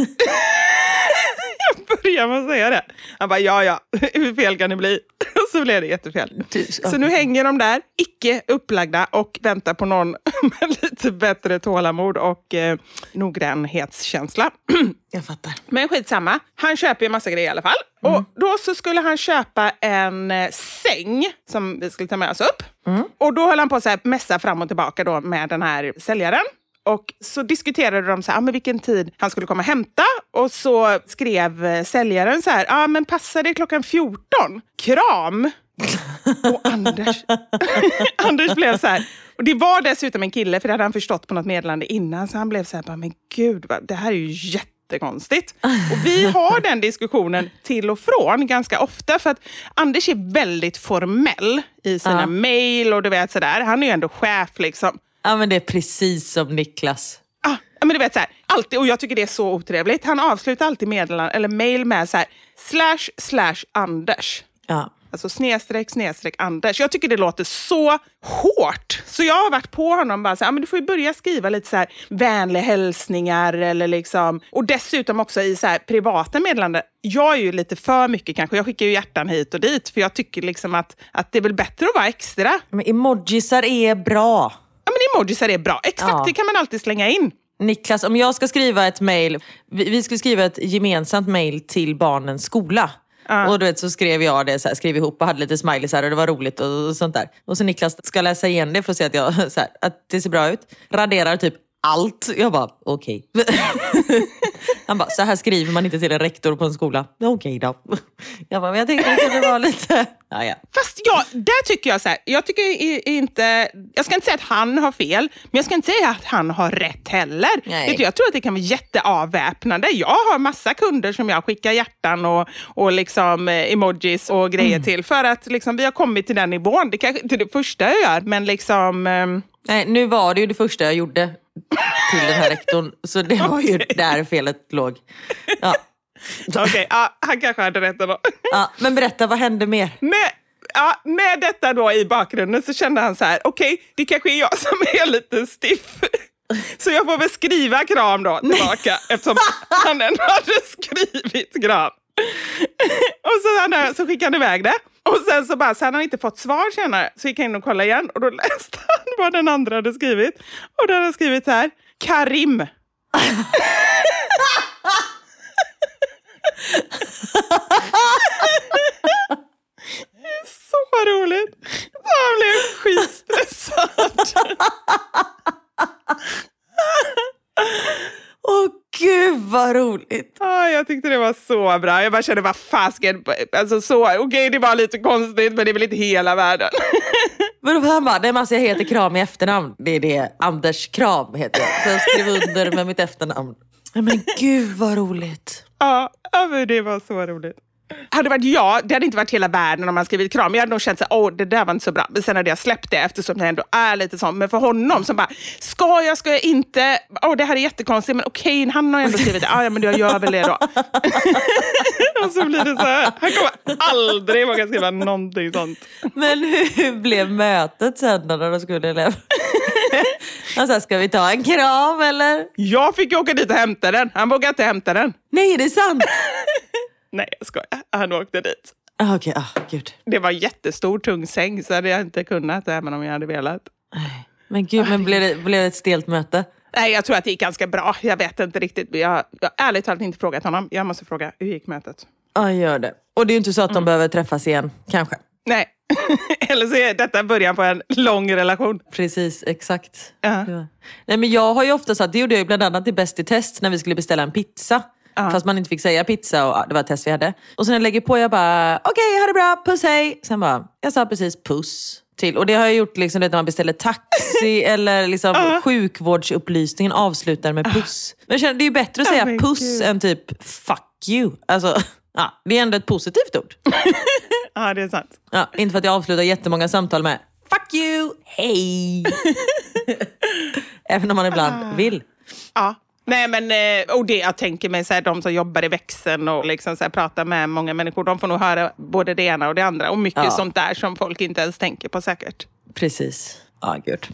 Jag började med att säga det. Han bara, ja, ja. Hur fel kan det bli? Och så blev det jättefel. Så nu hänger de där, icke upplagda, och väntar på någon med lite bättre tålamod och eh, noggrannhetskänsla. Jag fattar. Men skitsamma. Han köper ju massa grejer i alla fall. Mm. Och då så skulle han köpa en eh, säng som vi skulle ta med oss upp. Mm. Och då höll han på så här mässa fram och tillbaka då med den här säljaren. Och så diskuterade de så här, ah, men vilken tid han skulle komma och hämta. Och så skrev säljaren så här, ja ah, men passar det klockan fjorton? Kram! Och Anders, Anders blev så här. Och det var dessutom en kille, för det hade han förstått på något meddelande innan. Så han blev så här, men gud, det här är ju jättekonstigt. Och vi har den diskussionen till och från ganska ofta. För att Anders är väldigt formell i sina ja. mejl och du vet sådär. Han är ju ändå chef liksom. Ja, men det är precis som Niklas. Ah, men du vet så här, alltid, och jag tycker det är så otrevligt. Han avslutar alltid meddelanden eller mejl med så här, slash, slash, Anders. Ja. Alltså snedstreck, snedstreck, Anders. Jag tycker det låter så hårt. Så jag har varit på honom bara så här, ah, men du får ju börja skriva lite så här vänliga hälsningar eller liksom. Och dessutom också i så här privata meddelanden. Jag är ju lite för mycket kanske. Jag skickar ju hjärtan hit och dit. För jag tycker liksom att, att det är väl bättre att vara extra. Men emojisar är bra. Ja, men emojisar är bra. Exakt, ja. Det kan man alltid slänga in. Niklas, om jag ska skriva ett mejl, vi, vi ska skriva ett gemensamt mejl till barnens skola. Uh. Och du vet, så skrev jag det så här, skrev ihop och hade lite smileys här och det var roligt och, och sånt där. Och så Niklas ska läsa igen det för att se att, jag, så här, att det ser bra ut. Raderar typ allt. Jag bara, okej. Okay. Han bara, så här skriver man inte till en rektor på en skola. Okej okay, då. Jag bara, men jag tänkte att det var lite... Ja, ja. Fast ja, där tycker jag så här. Jag tycker inte... Jag ska inte säga att han har fel. Men jag ska inte säga att han har rätt heller. Nej. Jag tror att det kan vara jätteavväpnande. Jag har massa kunder som jag skickar hjärtan och, och liksom emojis och grejer mm. till. För att liksom, vi har kommit till den nivån. Det kanske inte det första jag gör, men liksom... Um... Nej, nu var det ju det första jag gjorde till den här rektorn. Så det var ju okay. Där felet låg. Ja. Okej, okay, ja, han kanske hade rätt då. Ja, men berätta, vad hände mer? Med, ja, med detta då i bakgrunden så kände han så här, okej, okay, det kanske är jag som är lite stiff. Så jag får väl skriva kram då tillbaka. Nej. Eftersom han ändå hade skrivit kram. Och så, han, så skickade han iväg det. Och sen så bara, så hade han inte fått svar senare. Så gick han in och kollade igen. Och då läste han vad den andra hade skrivit. Och den hade skrivit så här, Karim. Så roligt. Så han blev skitstressad. Åh gud vad roligt. Ah, jag tyckte det var så bra. Jag bara kände, vad fasken. Alltså så, okej okay, det var lite konstigt men det är väl inte hela världen. Men då han bara, nej men alltså jag heter Kram i efternamn. Det är det, Anders Kram heter jag. Så jag skrev under med mitt efternamn. Men gud vad roligt. Ja, men det var så roligt. Hade varit jag, det hade inte varit hela världen om man skrivit kram. Jag hade nog känt så åh, det där var inte så bra. Men sen hade jag släppt det eftersom det ändå är lite sånt. Men för honom som bara, ska jag, ska jag inte? Åh, det här är jättekonstigt, men okej, han har ändå skrivit det. Ah, ja, men jag gör väl det då. Och så blir det så här, han kommer aldrig våga skriva någonting sånt. Men hur blev mötet sen när de skulle leva? Han sa, ska vi ta en kram eller? Jag fick åka dit och hämta den. Han vågade inte hämta den. Nej, är det sant? Nej, jag skojar. Han åkte dit. Ah, okej, okay. ah, gud. Det var jättestor, tung säng så hade jag inte kunnat, även om jag hade velat. Nej. Men gud, men blev det, blev det ett stelt möte? Nej, jag tror att det gick ganska bra. Jag vet inte riktigt. Jag har ärligt talat inte frågat honom. Jag måste fråga, hur gick mötet? Ja, gör det. Och det är ju inte så att de mm. behöver träffas igen, kanske. Nej, eller så är detta början på en lång relation. Precis, exakt. Uh-huh. Ja. Nej, men jag har ju ofta sagt, det gjorde jag ju bland annat i Bäst i test när vi skulle beställa en pizza. Uh-huh. Fast man inte fick säga pizza och ja, det var ett test vi hade. Och sen när jag lägger på, jag bara, okej, okay, ha det bra, puss, hej. Sen bara, jag sa precis puss till. Och det har jag gjort liksom när man beställer taxi eller liksom uh-huh. sjukvårdsupplysningen avslutar med puss. Men jag känner, det är ju bättre att säga oh puss än typ fuck you. Alltså, ja, det är ändå ett positivt ord. Ja, det är sant. Ja, inte för att jag avslutar jättemånga samtal med fuck you, hej. Även om man ibland uh. vill. Ja. Nej, men och det jag tänker mig så här, de som jobbar i växeln och liksom så här, pratar med många människor, de får nog höra både det ena och det andra och mycket ja. sånt där som folk inte ens tänker på säkert. Precis. Ja, gud.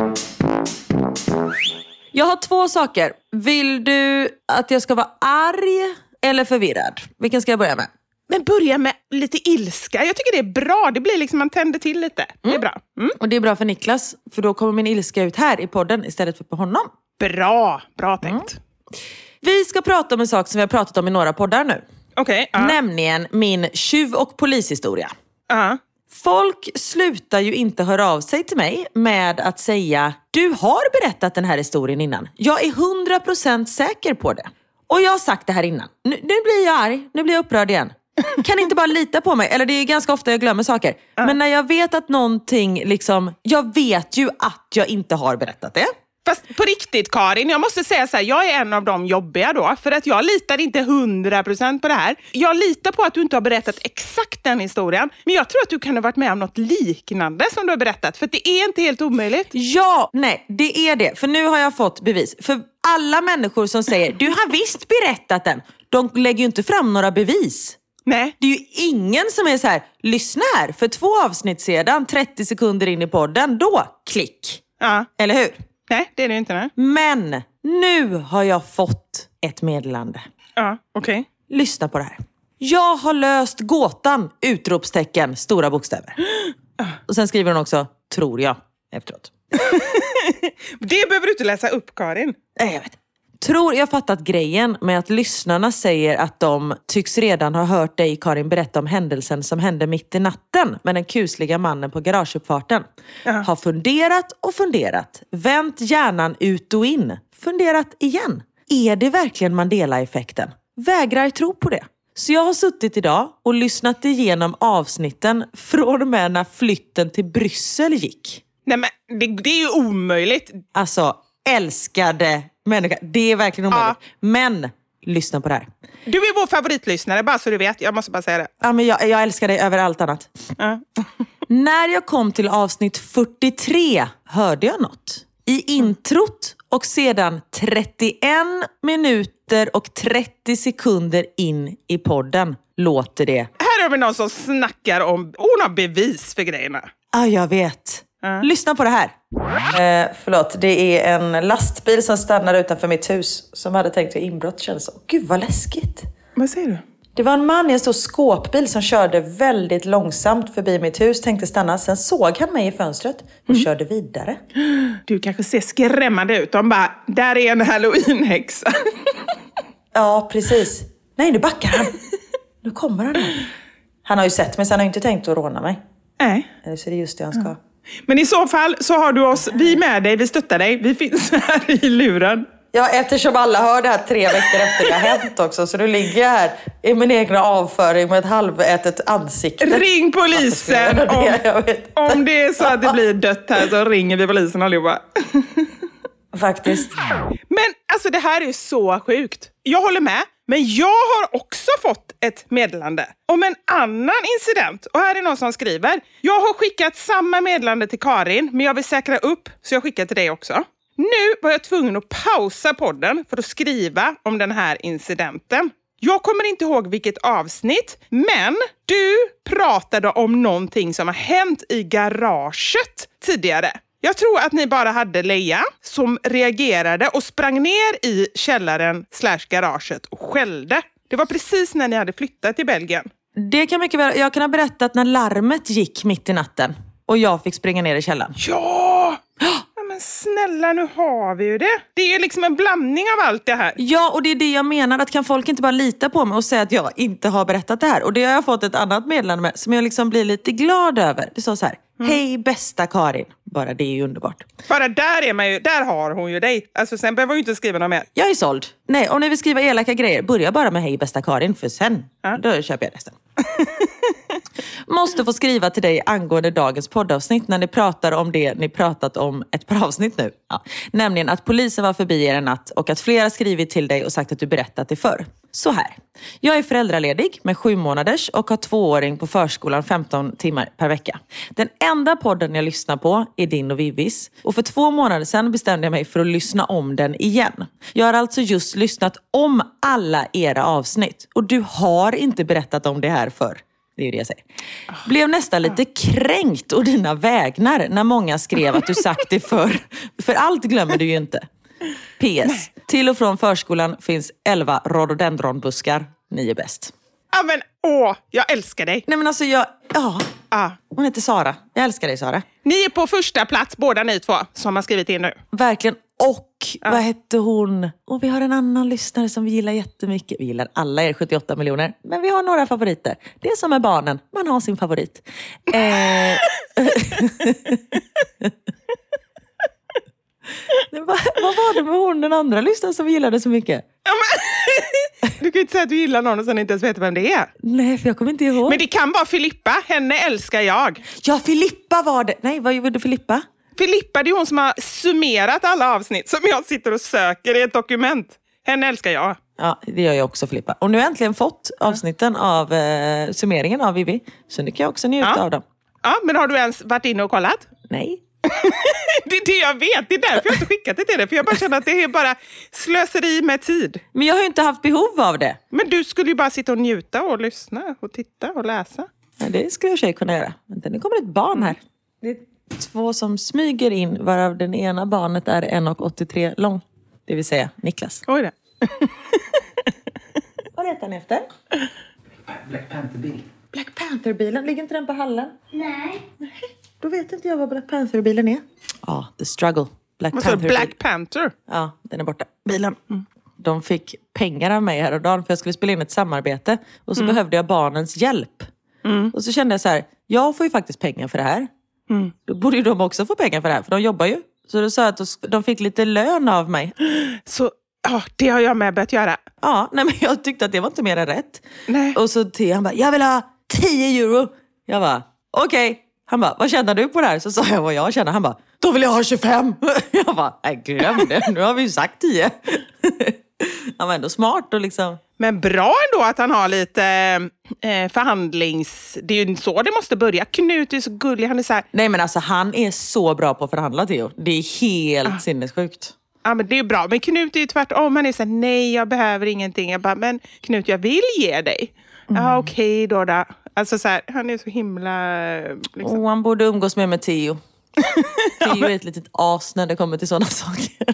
Jag har två saker. Vill du att jag ska vara arg eller förvirrad? Vilken ska jag börja med? Men börja med lite ilska. Jag tycker det är bra. Det blir liksom, man tänder till lite. Det är mm. bra. Mm. Och det är bra för Niklas, för då kommer min ilska ut här i podden istället för på honom. Bra, bra tänkt. Mm. Vi ska prata om en sak som vi har pratat om i några poddar nu. Okej. Okay, uh. Nämligen min tjuv- och polishistoria. Uh. Folk slutar ju inte höra av sig till mig med att säga, du har berättat den här historien innan. Jag är hundra procent säker på det. Och jag har sagt det här innan. Nu, nu blir jag arg, nu blir jag upprörd igen. Kan inte bara lita på mig? Eller det är ganska ofta jag glömmer saker. Uh. Men när jag vet att någonting liksom, jag vet ju att jag inte har berättat det. Fast på riktigt, Karin, jag måste säga så här, jag är en av de jobbiga då. För att jag litar inte hundra procent på det här. Jag litar på att du inte har berättat exakt den historien. Men jag tror att du kan ha varit med om något liknande som du har berättat. För det är inte helt omöjligt. Ja, nej, det är det. För nu har jag fått bevis. För alla människor som säger, du har visst berättat den. De lägger ju inte fram några bevis. Nej. Det är ju ingen som är så här, lyssna här. För två avsnitt sedan, trettio sekunder in i podden, då, klick. Ja. Eller hur? Nej, det är det inte. Nej. Men nu har jag fått ett meddelande. Ja, okej. Okay. Lyssna på det här. Jag har löst gåtan, utropstecken, stora bokstäver. Och sen skriver hon också, tror jag, efteråt. Det behöver du inte läsa upp, Karin. Nej, jag vet. Tror jag fattat grejen med att lyssnarna säger att de tycks redan ha hört dig, Karin, berätta om händelsen som hände mitt i natten med den kusliga mannen på garageuppfarten. Uh-huh. Har funderat och funderat, vänt hjärnan ut och in, funderat igen. Är det verkligen Mandela-effekten? Vägrar tro på det. Så jag har suttit idag och lyssnat igenom avsnitten från och med när flytten till Bryssel gick. Nej, men det, det är ju omöjligt. Alltså, älskade människa. Det är verkligen omöjligt. Ja. Men, lyssna på det här. Du är vår favoritlyssnare, bara så du vet. Jag måste bara säga det. Ja, men jag, jag älskar dig över allt annat. Ja. När jag kom till avsnitt fyrtiotre hörde jag något. I introt Och sedan trettioen minuter och trettio sekunder in i podden låter det. Här har vi någon som snackar om... Hon har bevis för grejerna. Ja, ah, jag vet. Uh. Lyssna på det här. Eh, förlåt, det är en lastbil som stannar utanför mitt hus. Som hade tänkt att inbrott, känns som. Gud, vad läskigt. Vad säger du? Det var en man i en stor skåpbil som körde väldigt långsamt förbi mitt hus. Tänkte stanna. Sen såg han mig i fönstret och mm. körde vidare. Du kanske ser skrämmande ut. De bara, där är en Halloween-häxa. Ja, precis. Nej, nu backar han. Nu kommer han här. Han har ju sett mig, så han har inte tänkt att råna mig. Nej. Eller så är det just det han ska. Mm. Men i så fall så har du oss, vi med dig, vi stöttar dig. Vi finns här i luren. Ja, eftersom alla hör det här tre veckor efter det har hänt också. Så nu ligger jag här i min egna avföring med ett halvätet ansikte. Ring polisen! Det, om, om det är så att det blir dött här så ringer vi polisen allihopa. Faktiskt. Men alltså det här är så sjukt. Jag håller med. Men jag har också fått ett meddelande om en annan incident. Och här är någon som skriver. Jag har skickat samma meddelande till Karin, men jag vill säkra upp, så jag skickar till dig också. Nu var jag tvungen att pausa podden för att skriva om den här incidenten. Jag kommer inte ihåg vilket avsnitt, men du pratade om någonting som har hänt i garaget tidigare. Jag tror att ni bara hade Leia som reagerade och sprang ner i källaren slash garaget och skällde. Det var precis när ni hade flyttat till Belgien. Det kan mycket väl. Jag kan ha berättat när larmet gick mitt i natten och jag fick springa ner i källaren. Ja! Ja, men snälla, nu har vi ju det. Det är liksom en blandning av allt det här. Ja, och det är det jag menar. Att kan folk inte bara lita på mig och säga att jag inte har berättat det här? Och det har jag fått ett annat meddelande med som jag liksom blir lite glad över. Det står så här. Mm. Hej bästa Karin. Bara det är ju underbart. Bara där är man ju, där har hon ju dig. Alltså sen behöver hon ju inte skriva något mer. Jag är såld. Nej, om ni vill skriva elaka grejer, börja bara med hej bästa Karin. För sen, ja. Då köper jag resten. Måste få skriva till dig angående dagens poddavsnitt när ni pratar om det ni pratat om ett par avsnitt nu. Ja. Nämligen att polisen var förbi er en natt och att flera skrivit till dig och sagt att du berättat det förr. Så här. Jag är föräldraledig med sju månaders och har tvååring på förskolan femton timmar per vecka. Den enda podden jag lyssnar på är din och Vivis. Och för två månader sedan bestämde jag mig för att lyssna om den igen. Jag har alltså just lyssnat om alla era avsnitt. Och du har inte berättat om det här förr. Det är ju det jag säger. Blev nästan lite kränkt och dina vägnar när många skrev att du sagt det förr. För allt glömmer du ju inte. P S. Nej. Till och från förskolan finns elva rhododendronbuskar. Ni är bäst. Ja men, åh, jag älskar dig. Nej men alltså jag, ja. Ah. Hon heter Sara. Jag älskar dig Sara. Ni är på första plats båda ni två som har skrivit in nu. Verkligen. Och ah. vad hette hon? Och vi har en annan lyssnare som vi gillar jättemycket. Vi gillar alla er sjuttioåtta miljoner. Men vi har några favoriter. Det är som med barnen. Man har sin favorit. eh... vad, vad var det med hon den andra lyssnaren som vi gillade så mycket? Ja, men, du kan ju inte säga att du gillar någon och sen inte ens vet vem det är. Nej, för jag kommer inte ihåg. Men det kan vara Filippa. Henne älskar jag. Ja, Filippa var det. Nej, vad gjorde Filippa? Filippa, det är hon som har summerat alla avsnitt som jag sitter och söker i ett dokument. Henne älskar jag. Ja, det gör jag också Filippa. Och nu har jag äntligen fått avsnitten av eh, summeringen av Vivi. Så nu kan jag också njuta ja. av dem. Ja, men har du ens varit inne och kollat? Nej. Det är det jag vet. Det är därför jag inte skickat det till dig. För jag bara känner att det är bara slöseri med tid. Men jag har ju inte haft behov av det. Men du skulle ju bara sitta och njuta och lyssna och titta och läsa. Ja, det skulle jag tjej kunna göra. Vänta, nu kommer ett barn här. Det är två som smyger in, varav den ena barnet är en komma åttiotre lång. Det vill säga Niklas. Oj det. Vad heter han efter? Black Panther-bil. Black Panther-bilen? Ligger inte den på hallen? Nej. Då vet inte jag vad Black Panther-bilen är. Ja, ah, the struggle. Black Panther. Black Panther? Ja, den är borta. Bilen. Mm. De fick pengar av mig häromdagen för jag skulle spela in ett samarbete. Och så mm. behövde jag barnens hjälp. Mm. Och så kände jag så här, jag får ju faktiskt pengar för det här. Mm. Då borde ju de också få pengar för det här, för de jobbar ju. Så då sa jag att de fick lite lön av mig. Så ja, det har jag med börjat göra. Ja, nej men jag tyckte att det var inte mer än rätt. Nej. Och så till han bara, jag vill ha tio euro. Jag bara, okej. Okay. Han bara, vad känner du på det här? Så sa jag vad jag känner. Han bara, då vill jag ha tjugofem. Jag bara, nej glöm det. Nu har vi ju sagt tio. Han var ändå smart och liksom. Men bra ändå att han har lite eh, förhandlings... Det är ju så det måste börja. Knut är så gullig. Han är så här. Nej men alltså han är så bra på att förhandla, Theo. Det är helt ah. sinnessjukt. Ja, men det är bra. Men Knut är ju tvärtom. Han är så här, nej, jag behöver ingenting. Jag bara, men Knut, jag vill ge dig. Mm. Ja, okej okay, då då. Alltså så här, han är så himla... Liksom. Och han borde umgås med med Theo. Theo är ett litet as när det kommer till sådana saker.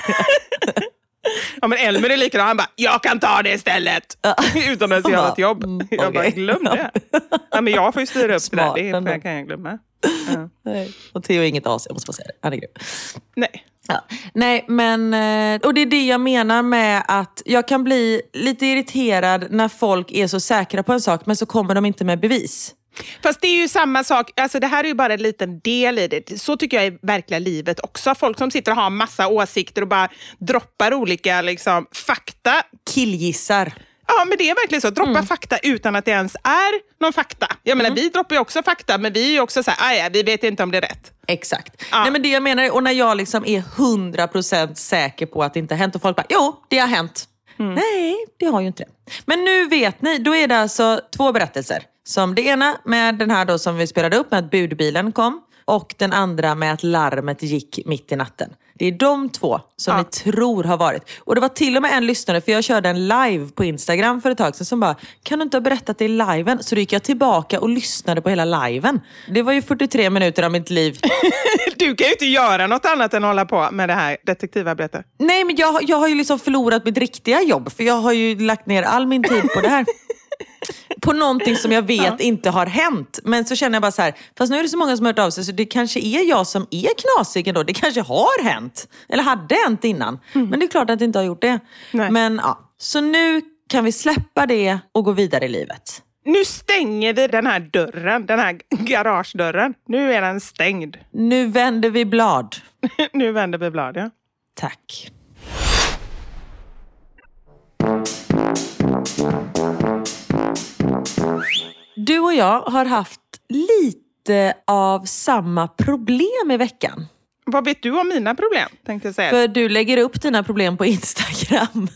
Ja, men Elmer är likadan. Han bara, jag kan ta det istället. Ja. Utan att göra ett jobb. Mm, jag okay. bara, glöm det. Ja, men jag får ju styra upp Smart, det där. Det är, kan jag glömma. Ja. Nej. Och Theo är inget as, jag måste bara säga det. Han är grym. Nej. Ja. Nej, men... Och det är det jag menar med att jag kan bli lite irriterad när folk är så säkra på en sak, men så kommer de inte med bevis. Fast det är ju samma sak, alltså det här är ju bara en liten del i det. Så tycker jag i verkliga livet också. Folk som sitter och har massa åsikter och bara droppar olika liksom, fakta. Killgissar. Ja, men det är verkligen så. Droppa mm. fakta utan att det ens är någon fakta. Jag menar, mm. vi droppar ju också fakta, men vi är ju också så här, aj, vi vet inte om det är rätt. Exakt. Ja. Nej, men det jag menar, och när jag liksom är hundra procent säker på att det inte har hänt och folk bara, jo, det har hänt. Mm. Nej, det har ju inte det. Men nu vet ni, då är det alltså två berättelser. Som det ena med den här då som vi spelade upp med att budbilen kom. Och den andra med att larmet gick mitt i natten. Det är de två som ja. ni tror har varit. Och det var till och med en lyssnare, för jag körde en live på Instagram för ett tag sedan, som bara, kan du inte ha berättat det i liven? Så gick jag tillbaka och lyssnade på hela liven. Det var ju fyrtiotre minuter av mitt liv. Du kan ju inte göra något annat än hålla på med det här detektivarbetet. Nej, men jag, jag har ju liksom förlorat mitt riktiga jobb. För jag har ju lagt ner all min tid på det här. På någonting som jag vet ja. inte har hänt. Men så känner jag bara så här, fast nu är det så många som har hört av sig, så det kanske är jag som är knasig ändå. Det kanske har hänt. Eller hade hänt innan. Mm. Men det är klart att det inte har gjort det. Nej. Men ja, så nu kan vi släppa det och gå vidare i livet. Nu stänger vi den här dörren, den här garagedörren. Nu är den stängd. Nu vänder vi blad. Nu vänder vi blad, ja. Tack. Du och jag har haft lite av samma problem i veckan. Vad vet du om mina problem, tänkte jag säga. För du lägger upp dina problem på Instagram.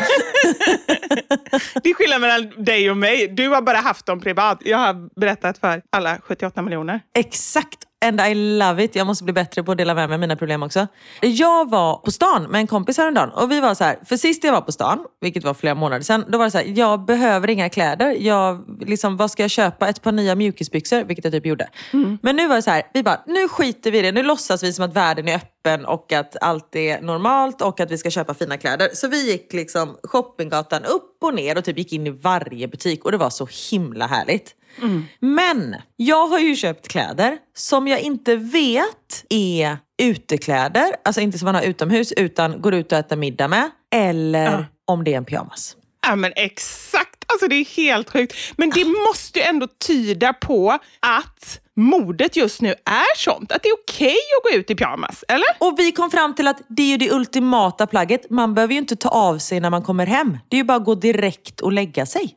Det är skillnad mellan dig och mig. Du har bara haft dem privat. Jag har berättat för alla sjuttioåtta miljoner. Exakt. And I love it. Jag måste bli bättre på att dela med mig av mina problem också. Jag var på stan med en kompis häromdagen. Och vi var så här, för sist jag var på stan, vilket var flera månader sedan, då var det så här, jag behöver inga kläder. Jag, liksom, vad ska jag köpa? Ett par nya mjukisbyxor, vilket jag typ gjorde. Mm. Men nu var det så här, vi bara, nu skiter vi i det. Nu låtsas vi som att världen är öppen och att allt är normalt och att vi ska köpa fina kläder. Så vi gick liksom shoppinggatan upp och ner och typ gick in i varje butik. Och det var så himla härligt. Mm. Men jag har ju köpt kläder som jag inte vet är utekläder. Alltså inte som man har utomhus, utan går ut och äter middag med. Eller ja. om det är en pyjamas. Ja, men exakt. Alltså det är helt sjukt. Men det måste ju ändå tyda på att modet just nu är sånt. Att det är okej att gå ut i pyjamas, eller? Och vi kom fram till att det är ju det ultimata plagget. Man behöver ju inte ta av sig när man kommer hem. Det är ju bara att gå direkt och lägga sig.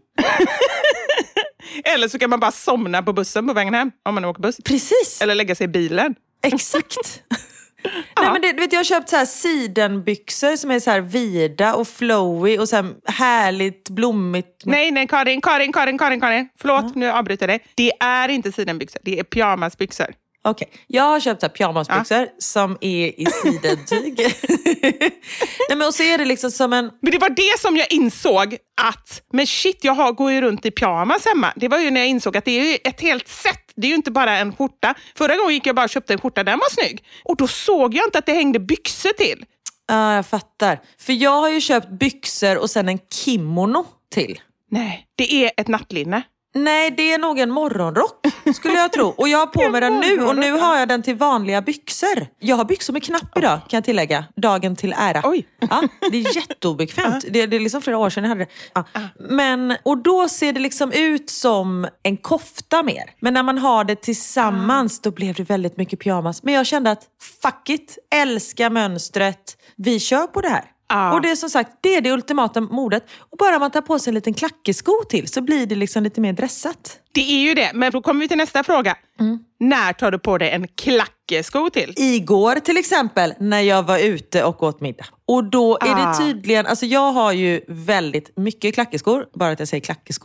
Eller så kan man bara somna på bussen på vägen hem om man åker buss. Precis. Eller lägga sig i bilen. Exakt. Ja. Nej, men det, vet, jag har köpt så här sidenbyxor som är så här vida och flowy och så här härligt blommigt. Nej, nej, Karin, Karin, Karin, Karin, Karin. Förlåt, ja. nu avbryter jag dig. Det är inte sidenbyxor, det är pyjamasbyxor. Okej, okay. Jag har köpt så här pyjamasbyxor ja. som är i sidentyg. Nej, men och så är det liksom som en... Men det var det som jag insåg att, men shit, jag har, går ju runt i pyjamas hemma. Det var ju när jag insåg att det är ju ett helt sätt. Det är ju inte bara en skjorta. Förra gången gick jag bara och köpte en skjorta, den var snygg. Och då såg jag inte att det hängde byxor till. Ja, jag fattar. För jag har ju köpt byxor och sen en kimono till. Nej, det är ett nattlinne. Nej, det är nog en morgonrock skulle jag tro. Och jag har på mig den nu och nu har jag den till vanliga byxor. Jag har byxor med knapp idag, kan jag tillägga. Dagen till ära. Oj. Ja, det är jätteobekvämt. Det, det är liksom flera år sedan jag hade det. Ja. Men, och då ser det liksom ut som en kofta mer. Men när man har det tillsammans, då blev det väldigt mycket pyjamas. Men jag kände att fuck it, älska mönstret. Vi kör på det här. Ah. Och det är som sagt, det är det ultimata modet. Och bara man tar på sig en liten klackesko till så blir det liksom lite mer dressat. Det är ju det, men då kommer vi till nästa fråga. Mm. När tar du på dig en klackesko till? Igår till exempel, när jag var ute och åt middag. Och då är ah. det tydligen, alltså jag har ju väldigt mycket klackeskor. Bara att jag säger klackeskor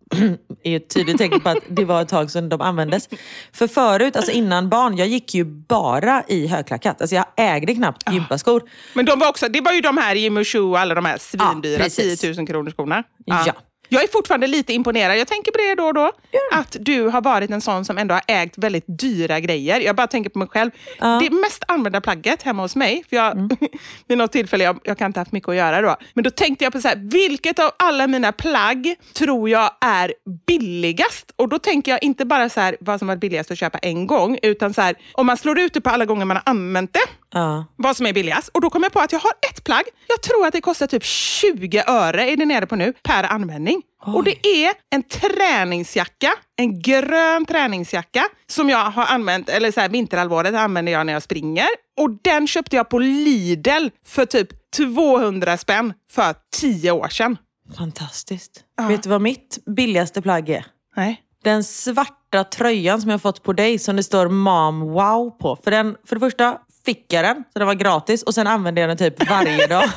är ju ett tydligt tecken på att det var ett tag sedan de användes. För förut, alltså innan barn, jag gick ju bara i högklackat. Alltså jag ägde knappt gympaskor. Men de var också, det var ju de här Jimmy Choo och alla de här svindyra Ja, tio tusen kronors skorna. Ja. ja. Jag är fortfarande lite imponerad. Jag tänker på det då och då. Att du har varit en sån som ändå har ägt väldigt dyra grejer. Jag bara tänker på mig själv. Ja. Det mest använda plagget hemma hos mig. För jag, mm. vid något tillfälle, jag, jag kan inte haft mycket att göra då. Men då tänkte jag på så här, vilket av alla mina plagg tror jag är billigast? Och då tänker jag inte bara så här, vad som var billigast att köpa en gång. Utan så här, om man slår ut det på alla gånger man har använt det. Ja. Vad som är billigast. Och då kommer jag på att jag har ett plagg. Jag tror att det kostar typ tjugo öre, är det nere på nu, per användning. Oj. Och det är en träningsjacka. En grön träningsjacka. Som jag har använt, eller så här vinterhalvåret använder jag när jag springer. Och den köpte jag på Lidl för typ tvåhundra spänn för tio år sedan. Fantastiskt. Ja. Vet du vad mitt billigaste plagg är? Nej. Den svarta tröjan som jag har fått på dig som det står Mom Wow på. För, den, för det första fick jag den, så den var gratis. Och sen använde jag den typ varje dag.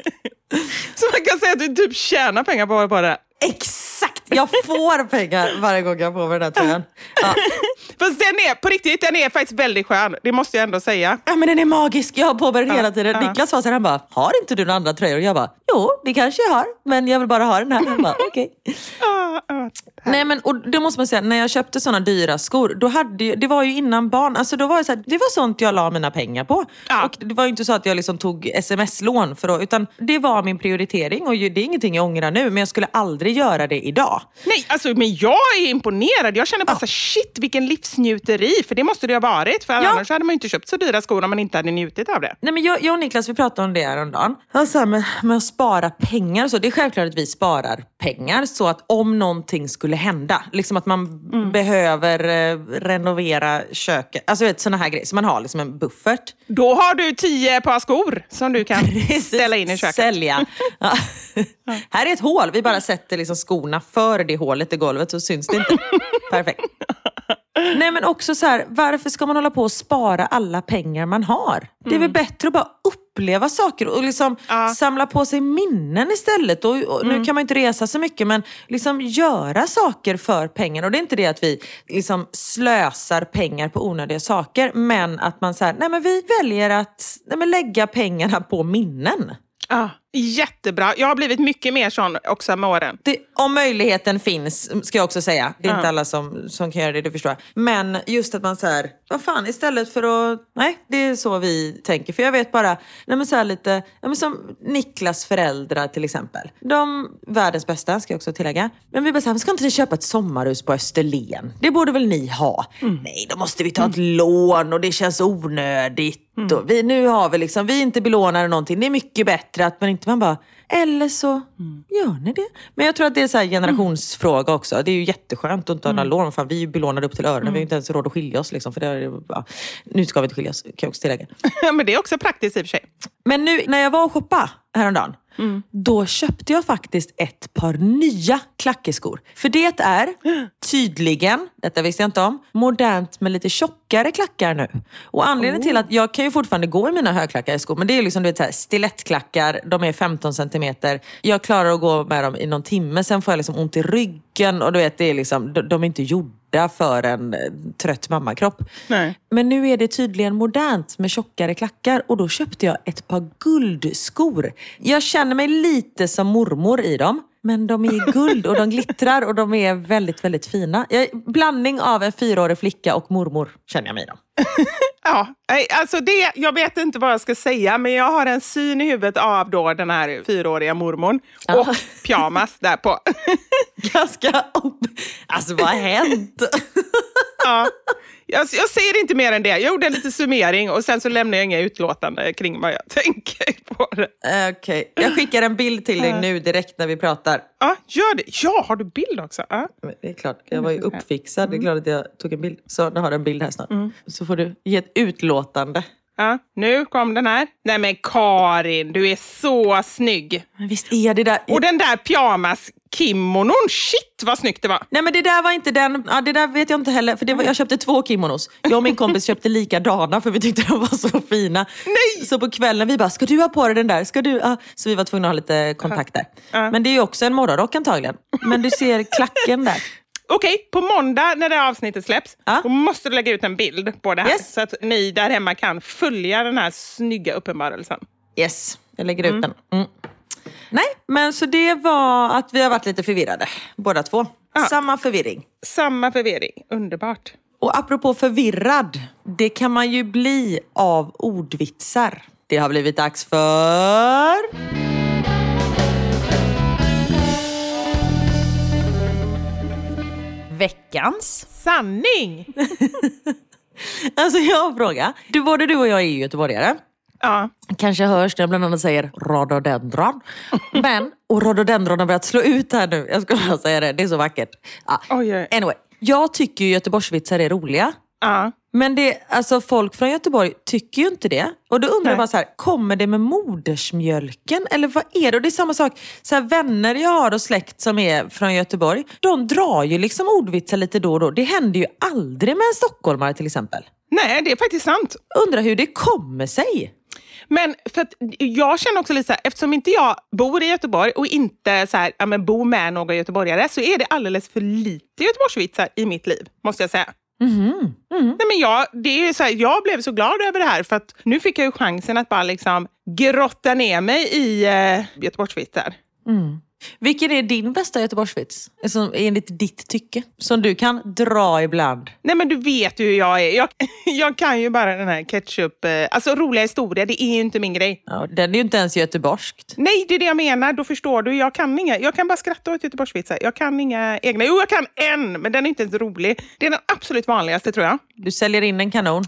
Så man kan säga att du typ tjänar pengar på, på det. Exakt! Jag får pengar varje gång jag får med den här tröjan. Ja. Fast den är, på riktigt, den är faktiskt väldigt skön. Det måste jag ändå säga. Ja, men den är magisk. Jag har på mig den ja, hela tiden. Ja. Niklas var så här, han bara, har inte du några andra tröjor? Och jag bara, jo, det kanske jag har. Men jag vill bara ha den här. Han bara, okej. Okay. Ja, ja. Nej, men och då måste man säga, när jag köpte såna dyra skor, då hade jag, det var ju innan barn, alltså då var det så här, det var sånt jag la mina pengar på. Ja. Och det var ju inte så att jag liksom tog sms-lån för att, utan det var min prioritering och det är ingenting jag ångrar nu, men jag skulle aldrig göra det idag. Nej, alltså, men jag är imponerad. Jag känner bara ja. så shit, vilken livsnjuteri, för det måste det ha varit, för ja. annars hade man ju inte köpt så dyra skor om man inte hade njutit av det. Nej, men jag, jag och Niklas, vi pratade om det här en dag. Alltså med, med att spara pengar och så, det är självklart att vi sparar pengar så att om någonting skulle hända, liksom att man mm. behöver eh, renovera köket, alltså vet, såna här grejer, så man har liksom en buffert. Då har du tio par skor som du kan ställa in i köket. Sälja. Ja. Ja. Här är ett hål, vi bara sätter liksom skorna för det hålet i golvet så syns det inte. Perfekt. Nej, men också så här, varför ska man hålla på och spara alla pengar man har? Mm. Det är väl bättre att bara uppleva saker och liksom ja. samla på sig minnen istället. Och, och mm. nu kan man inte resa så mycket, men liksom göra saker för pengar. Och det är inte det att vi liksom slösar pengar på onödiga saker, men att man så här, nej men vi väljer att nej men lägga pengarna på minnen. Ja, jättebra. Jag har blivit mycket mer sån också med åren. Det, om möjligheten finns, ska jag också säga. Det är ja. inte alla som, som kan göra det, du förstår. Men just att man så här, vad fan, istället för att... Nej, det är så vi tänker. För jag vet bara, nej men så här lite... Ja, men som Niklas föräldrar till exempel. De, världens bästa, ska jag också tillägga. Men vi bara så här, ska inte ni köpa ett sommarhus på Österlen? Det borde väl ni ha? Mm. Nej, då måste vi ta ett mm. lån och det känns onödigt. Mm. Och vi, nu har vi liksom, vi är inte belånade någonting. Det är mycket bättre att man inte, man bara, eller så mm. gör ni det. Men jag tror att det är så här generationsfråga mm. också. Det är ju jätteskönt att inte ha mm. några lån. Fan, vi är ju belånade upp till öronen. Mm. Vi har inte ens råd att skilja oss liksom. För det är, ja. Nu ska vi inte skilja oss, kan jag också tillägga. Men det är också praktiskt i och för sig. Men nu, när jag var och shoppade häromdagen, mm. då köpte jag faktiskt ett par nya klackeskor. För det är tydligen, detta visste jag inte om, modernt med lite tjockare klackar nu. Och anledningen oh. till att jag kan ju fortfarande gå i mina högklackade skor, men det är liksom du vet, så här, stilettklackar, de är femton centimeter. Jag klarar att gå med dem i någon timme, sen får jag liksom ont i ryggen och du vet, det är liksom, de, de är inte gjorda för en trött mammakropp. Nej. Men nu är det tydligen modernt med tjockare klackar och då köpte jag ett par guldskor. Jag känner mig lite som mormor i dem. Men de är guld och de glittrar och de är väldigt, väldigt fina. Jag, blandning av en fyraårig flicka och mormor känner jag mig i dem. Ja, alltså det, jag vet inte vad jag ska säga, men jag har en syn i huvudet av då den här fyraåriga mormon ja. och pyjamas där på. Ganska, alltså vad har hänt? Ja, jag, jag säger inte mer än det. Jag gjorde en liten summering och sen så lämnar jag inga utlåtande kring vad jag tänker på det. Okej, okay. Jag skickar en bild till dig nu direkt när vi pratar. Ja, gör det. Ja, har du bild också? Ja. Det är klart, jag var ju uppfixad. Det är klart att jag tog en bild. Så nu har jag en bild här snart. Mm. Så får du ge ett utlåtande. Ja, nu kom den här. Nej men Karin, du är så snygg. Men visst är det där. Och den där pyjamas kimonon. Shit vad snyggt det var. Nej men det där var inte den, ja, det där vet jag inte heller. För det var, jag köpte två kimonos. Jag och min kompis köpte likadana för vi tyckte de var så fina. Nej! Så på kvällen vi bara, ska du ha på dig den där? Ska du? Ja. Så vi var tvungna att ha lite kontakt där. Ja. Men det är ju också en morgonrock antagligen. Men du ser klacken där. Okej, på måndag när det här avsnittet släpps, Ja. då måste du lägga ut en bild på det här. Yes. Så att ni där hemma kan följa den här snygga uppenbarelsen. Yes, jag lägger ut den. Mm. Nej, men så det var att vi har varit lite förvirrade. Båda två. Ja. Samma förvirring. Samma förvirring, underbart. Och apropå förvirrad, det kan man ju bli av ordvitsar. Det har blivit dags för... Veckans. Sanning! Alltså jag har en fråga. Du, både du och jag är ju göteborgare. Ja. Kanske hörs när jag bland annat säger rhododendron. Men, och rhododendron har börjat slå ut här nu. Jag ska bara säga det, det är så vackert. Ja. Oj, oj. Anyway, jag tycker ju Göteborgsvitsar är roliga. Ja. Men det, alltså folk från Göteborg tycker ju inte det. Och då undrar Nej. jag bara så här, kommer det med modersmjölken? Eller vad är det? Och det är samma sak, så här, vänner jag har och släkt som är från Göteborg, de drar ju liksom ordvitsar lite då och då. Det händer ju aldrig med en stockholmare till exempel. Nej, det är faktiskt sant. Undrar hur det kommer sig. Men för att jag känner också lite så här, eftersom inte jag bor i Göteborg och inte så här, ja, men bor med några göteborgare, så är det alldeles för lite Göteborgsvitsar i mitt liv, måste jag säga. Mm. Mm. Nej, men jag, det är så här, jag blev så glad över det här för att nu fick jag ju chansen att bara liksom grotta ner mig i eh, Göteborgsvitsar. Mm. Vilken är din bästa Göteborgsvits? Alltså, enligt ditt tycke. Som du kan dra ibland. Nej, men du vet ju hur jag är. Jag, jag kan ju bara den här ketchup... Eh, alltså roliga historier, det är ju inte min grej. Ja, den är ju inte ens göteborgskt. Nej, det är det jag menar. Då förstår du. Jag kan inga. Jag kan bara skratta åt Göteborgsvitsar. Jag kan inga egna. Jo, jag kan en, men den är inte ens rolig. Det är den absolut vanligaste, tror jag. Du säljer in en kanon.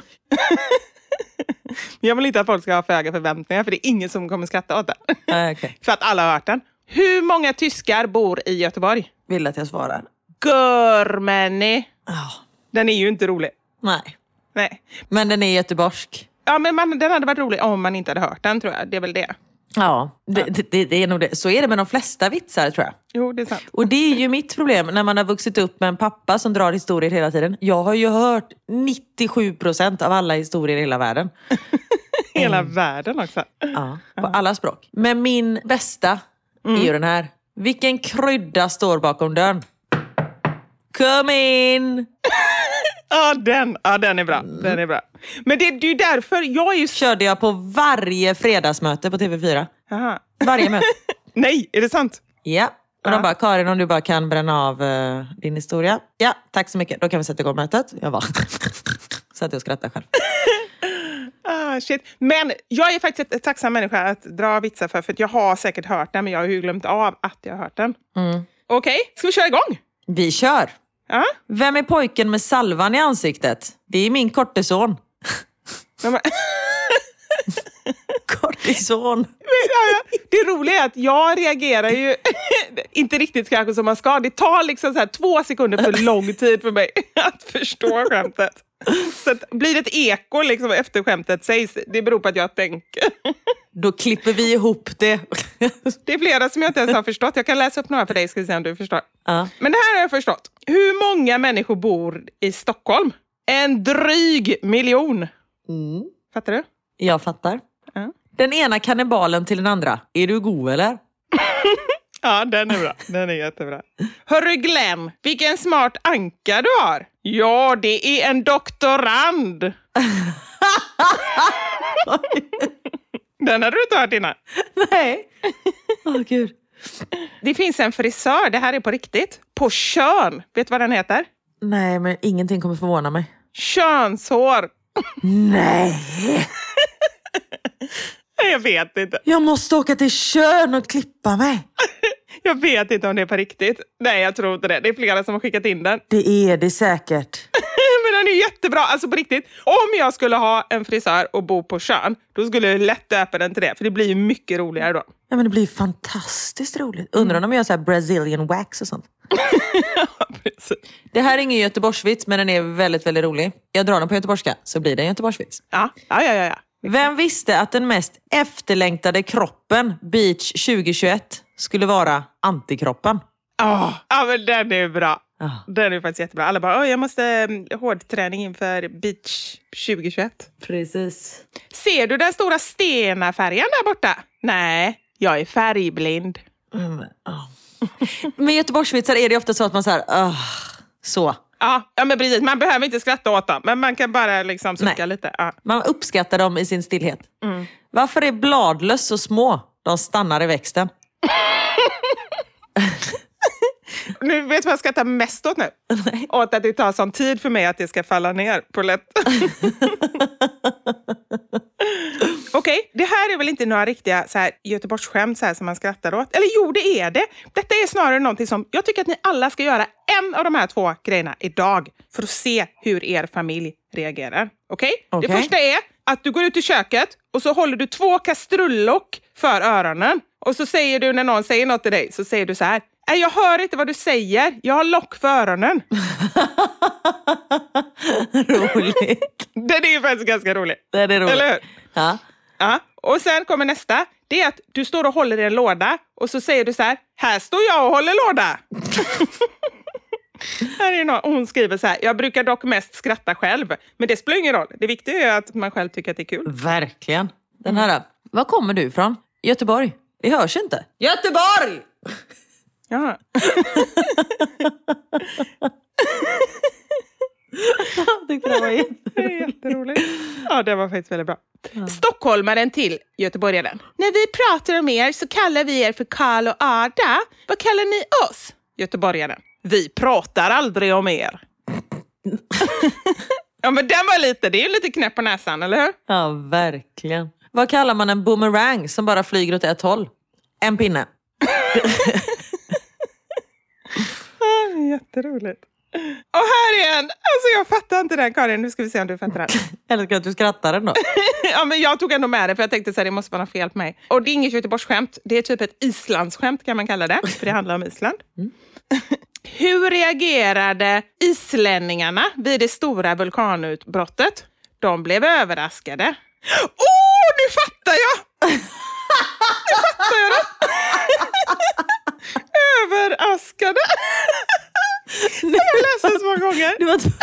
Jag vill inte att folk ska ha för höga förväntningar, för det är ingen som kommer skratta åt den. Ah, okay. För att alla har hört den. Hur många tyskar bor i Göteborg? Vill att jag svarar. Görmänni. Oh, Den är ju inte rolig. nej. Nej. Men den är göteborgsk. Ja, men man, den hade varit rolig om man inte hade hört den, tror jag. Det är väl det. Ja, det, det, det är nog det. Så är det med de flesta vitsar, tror jag. Jo, det är sant. Och det är ju mitt problem när man har vuxit upp med en pappa som drar historier hela tiden. Jag har ju hört nittiosju procent av alla historier i hela världen. Hela världen också. Ja, på alla språk. Men min bästa är ju den här. Vilken krydda står bakom dörren? Kom in! Ja, den, ja, den är bra. Den är bra. Men det, det är ju därför jag är ju... Körde jag på varje fredagsmöte på T V fyra. Aha. Varje möte. Nej, är det sant? Ja. Och Ja. de bara, Karin, om du bara kan bränna av uh, din historia. Ja, tack så mycket. Då kan vi sätta igång mötet. Jag bara... Så att jag skrattar själv. Ah, shit. Men jag är faktiskt en tacksam människa att dra vitsar för. För att jag har säkert hört den, men jag har ju glömt av att jag har hört den. Mm. Okej, ska vi köra igång? Vi kör. Ja. Vem är pojken med salvan i ansiktet? Det är min kortison. Men, Kortison. ja, ja. Det roliga är att jag reagerar ju inte riktigt kanske som man ska. Det tar liksom så här två sekunder för lång tid för mig att förstå skämtet. Så att blir det ett eko liksom efter skämtet sägs, det beror på att jag tänker. Då klipper vi ihop det. Det är flera som jag inte ens har förstått. Jag kan läsa upp några för dig, ska vi se om du förstår. Ja. Men det här har jag förstått. Hur många människor bor i Stockholm? En dryg miljon. Mm. Fattar du? Jag fattar. Ja. Den ena kannibalen till den andra. Är du god eller? Ja, den är bra. Den är jättebra. Hörru Glenn, vilken smart anka du har. Ja, det är en doktorand. Den har du inte hört innan. Nej. Åh oh, gud. Det finns en frisör, det här är på riktigt. På Tjörn. Vet du vad den heter? Nej, men ingenting kommer förvåna mig. Könshår. Nej. Jag vet inte. Jag måste åka till Tjörn och klippa mig. Jag vet inte om det är på riktigt. Nej, jag tror inte det. Det är flera som har skickat in den. Det är det säkert. Men den är jättebra, alltså på riktigt. Om jag skulle ha en frisör och bo på Tjörn, då skulle jag lätt döpa den till det. För det blir ju mycket roligare då. Ja, men det blir fantastiskt roligt. Undrar om de gör så här Brazilian wax och sånt. Ja, precis. Det här är ingen Göteborgsvits, men den är väldigt, väldigt rolig. Jag drar den på göteborgska, så blir det en Göteborgsvits. Ja, ja, ja, ja. Vem visste att den mest efterlängtade kroppen, Beach tjugo tjugoett, skulle vara antikroppen? Ja, oh, men den är bra. Oh. Den är faktiskt jättebra. Alla bara, oh, jag måste um, hårdträning inför beach tjugohundratjugoett. Precis. Ser du den stora stenafärgen där borta? Nej, jag är färgblind. Mm, oh. Med Göteborgsvitsar är det ofta så att man så här, oh, så. Ja, ja, men precis. Man behöver inte skratta åt dem, men man kan bara liksom sucka Nej. lite. Ja. Man uppskattar dem i sin stillhet. Mm. Varför är bladlöss så små? De stannar i växten. Nu vet du vad jag ska ta mest åt nu? Nej. Åt att det tar sån tid för mig att det ska falla ner på lätt. Okej, okay, det här är väl inte några riktiga så här, Göteborgsskämt så här, som man skrattar åt. Eller jo, det är det. Detta är snarare någonting som jag tycker att ni alla ska göra en av de här två grejerna idag. För att se hur er familj reagerar. Okej? Okay? Okay. Det första är att du går ut i köket och så håller du två kastrullock för öronen. Och så säger du när någon säger något till dig så säger du så här. Nej, jag hör inte vad du säger. Jag har lock för öronen. Roligt. Det är ju faktiskt ganska roligt. Det är roligt. Eller hur? Ja. Ja. Och sen kommer nästa. Det är att du står och håller i en låda. Och så säger du så här. Här står jag och håller låda. Här är någon, hon skriver så här. Jag brukar dock mest skratta själv. Men det spelar ingen roll. Det viktiga är att man själv tycker att det är kul. Verkligen. Den här. Var kommer du ifrån? Göteborg. Det hörs inte. Göteborg! Ja. Jag tyckte det var jätte... det är jätteroligt. Ja, det var faktiskt väldigt bra. Ja. Stockholmaren till göteborgaren. När vi pratar om er så kallar vi er för Karl och Ada. Vad kallar ni oss? Göteborgaren. Vi pratar aldrig om er. Ja, men den var lite, det är ju lite knäpp på näsan, eller hur? Ja, verkligen. Vad kallar man en boomerang som bara flyger åt ett håll? En pinne. Jätteroligt. Och här är en. Alltså jag fattar inte den, Karin. Nu ska vi se om du fattar den. Eller ska att du skrattar ändå? Ja, men jag tog ändå med det för jag tänkte så här, det måste vara något fel på mig. Och det är inget Göteborgsskämt. Det är typ ett Islandsskämt kan man kalla det. För det handlar om Island. Mm. Hur reagerade islänningarna vid det stora vulkanutbrottet? De blev överraskade. Åh, oh, nu fattar jag! Nu fattar jag det! Överraskade. Jag har läst det så många gånger. Du var, t-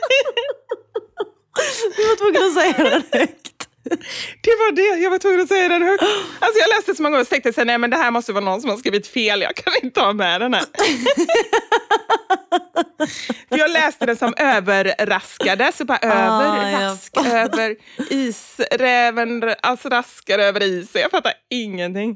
du var tvungen att säga det högt. Det var det, jag var tvungen att säga den högt. Alltså jag läste så många gånger och tänkte så här, nej men det här måste vara någon som har skrivit fel. Jag kan inte ha med den här. För jag läste den som överraskade. Så bara ah, överrask, ja. Över isräven, alltså raskar över is. Jag fattar ingenting.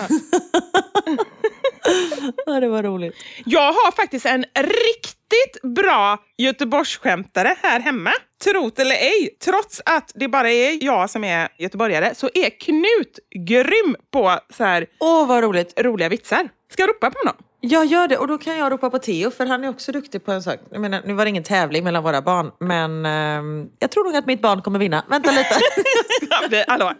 Ja, det var roligt. Jag har faktiskt en riktigt bra Göteborgsskämtare här hemma. Trot eller ej, trots att det bara är jag som är göteborgare så är Knut grym på så här Åh, vad roligt. Roliga vitsar. Ska jag ropa på honom? Jag gör det och då kan jag ropa på Theo för han är också duktig på en sak. Jag menar, nu var det ingen tävling mellan våra barn men eh, jag tror nog att mitt barn kommer vinna. Vänta lite. Hallå.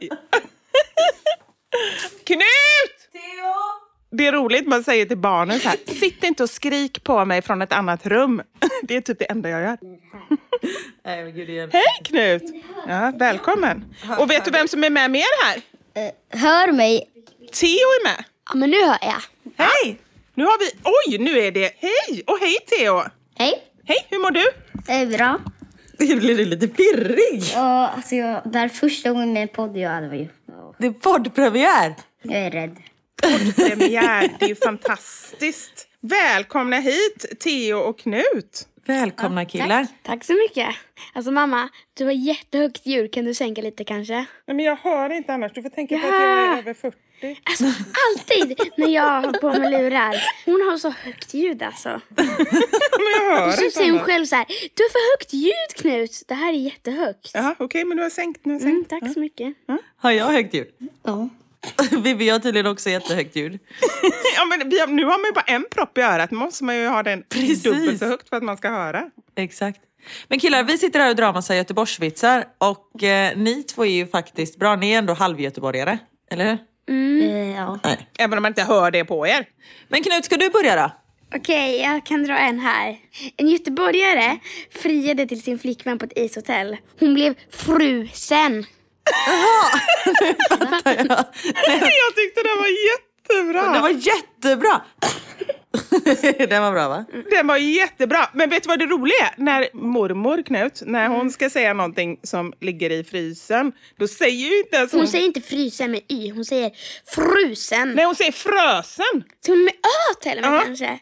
Knut! Theo! Det är roligt, man säger till barnen så här, sitt inte och skrik på mig från ett annat rum. Det är typ det enda jag gör. Nej, men gud igen. Hej Knut! Ja, välkommen. Och vet du vem som är med mer här? Uh, hör mig. Theo är med. Ja, men nu hör jag. Hej! Nu har vi, oj, nu är det, hej! Och hej Theo! Hej. Hej, hur mår du? Det är bra. Det blir lite pirrig. Ja, alltså jag, det här första gången med en podd jag hade var ju... Ja. Det är poddpremiär. Jag är rädd. Poddpremiär, det är ju fantastiskt. Välkomna hit, Theo och Knut. Välkomna killar. Tack. Tack så mycket. Alltså mamma, du har jättehögt ljud. Kan du sänka lite kanske? Nej, men jag hör inte annars. Du får tänka ja. på att jag är över fyrtio. Alltså alltid när jag har på mig lurar. Hon har så högt ljud alltså. Men jag hör och så inte säger hon annars. själv så här. Du har för högt ljud Knut. Det här är jättehögt. Ja, okej, okay, men du har sänkt. Nu har mm, sänkt. tack ja. så mycket. Ja. Har jag högt ljud? Ja. Vivi har tydligen också jättehögt ljud. Ja, men vi har, nu har man ju bara en propp i örat. Måste man ju ha den Precis. dubbelt så högt för att man ska höra. Exakt. Men killar, vi sitter här och drar massa Göteborgsvitsar. Och eh, ni två är ju faktiskt bra. Ni är ändå halvgöteborgare, eller hur? Mm. Uh, ja. Nej. Även om man inte hör det på er. Men Knut, ska du börja då? Okej, okay, jag kan dra en här. En göteborgare friade till sin flickvän på ett ishotell. Hon blev frusen. Jaha, nu fattar jag. Jag tyckte det var jättebra. Det var jättebra. Den var bra va? Den var jättebra. Men vet du vad det roliga är? När mormor Knut, när hon ska säga någonting som ligger i frysen, då säger ju inte ens hon... Hon säger inte frysen med y, hon säger frusen. Nej, hon säger frösen. Så hon med ö till och med Ja. kanske.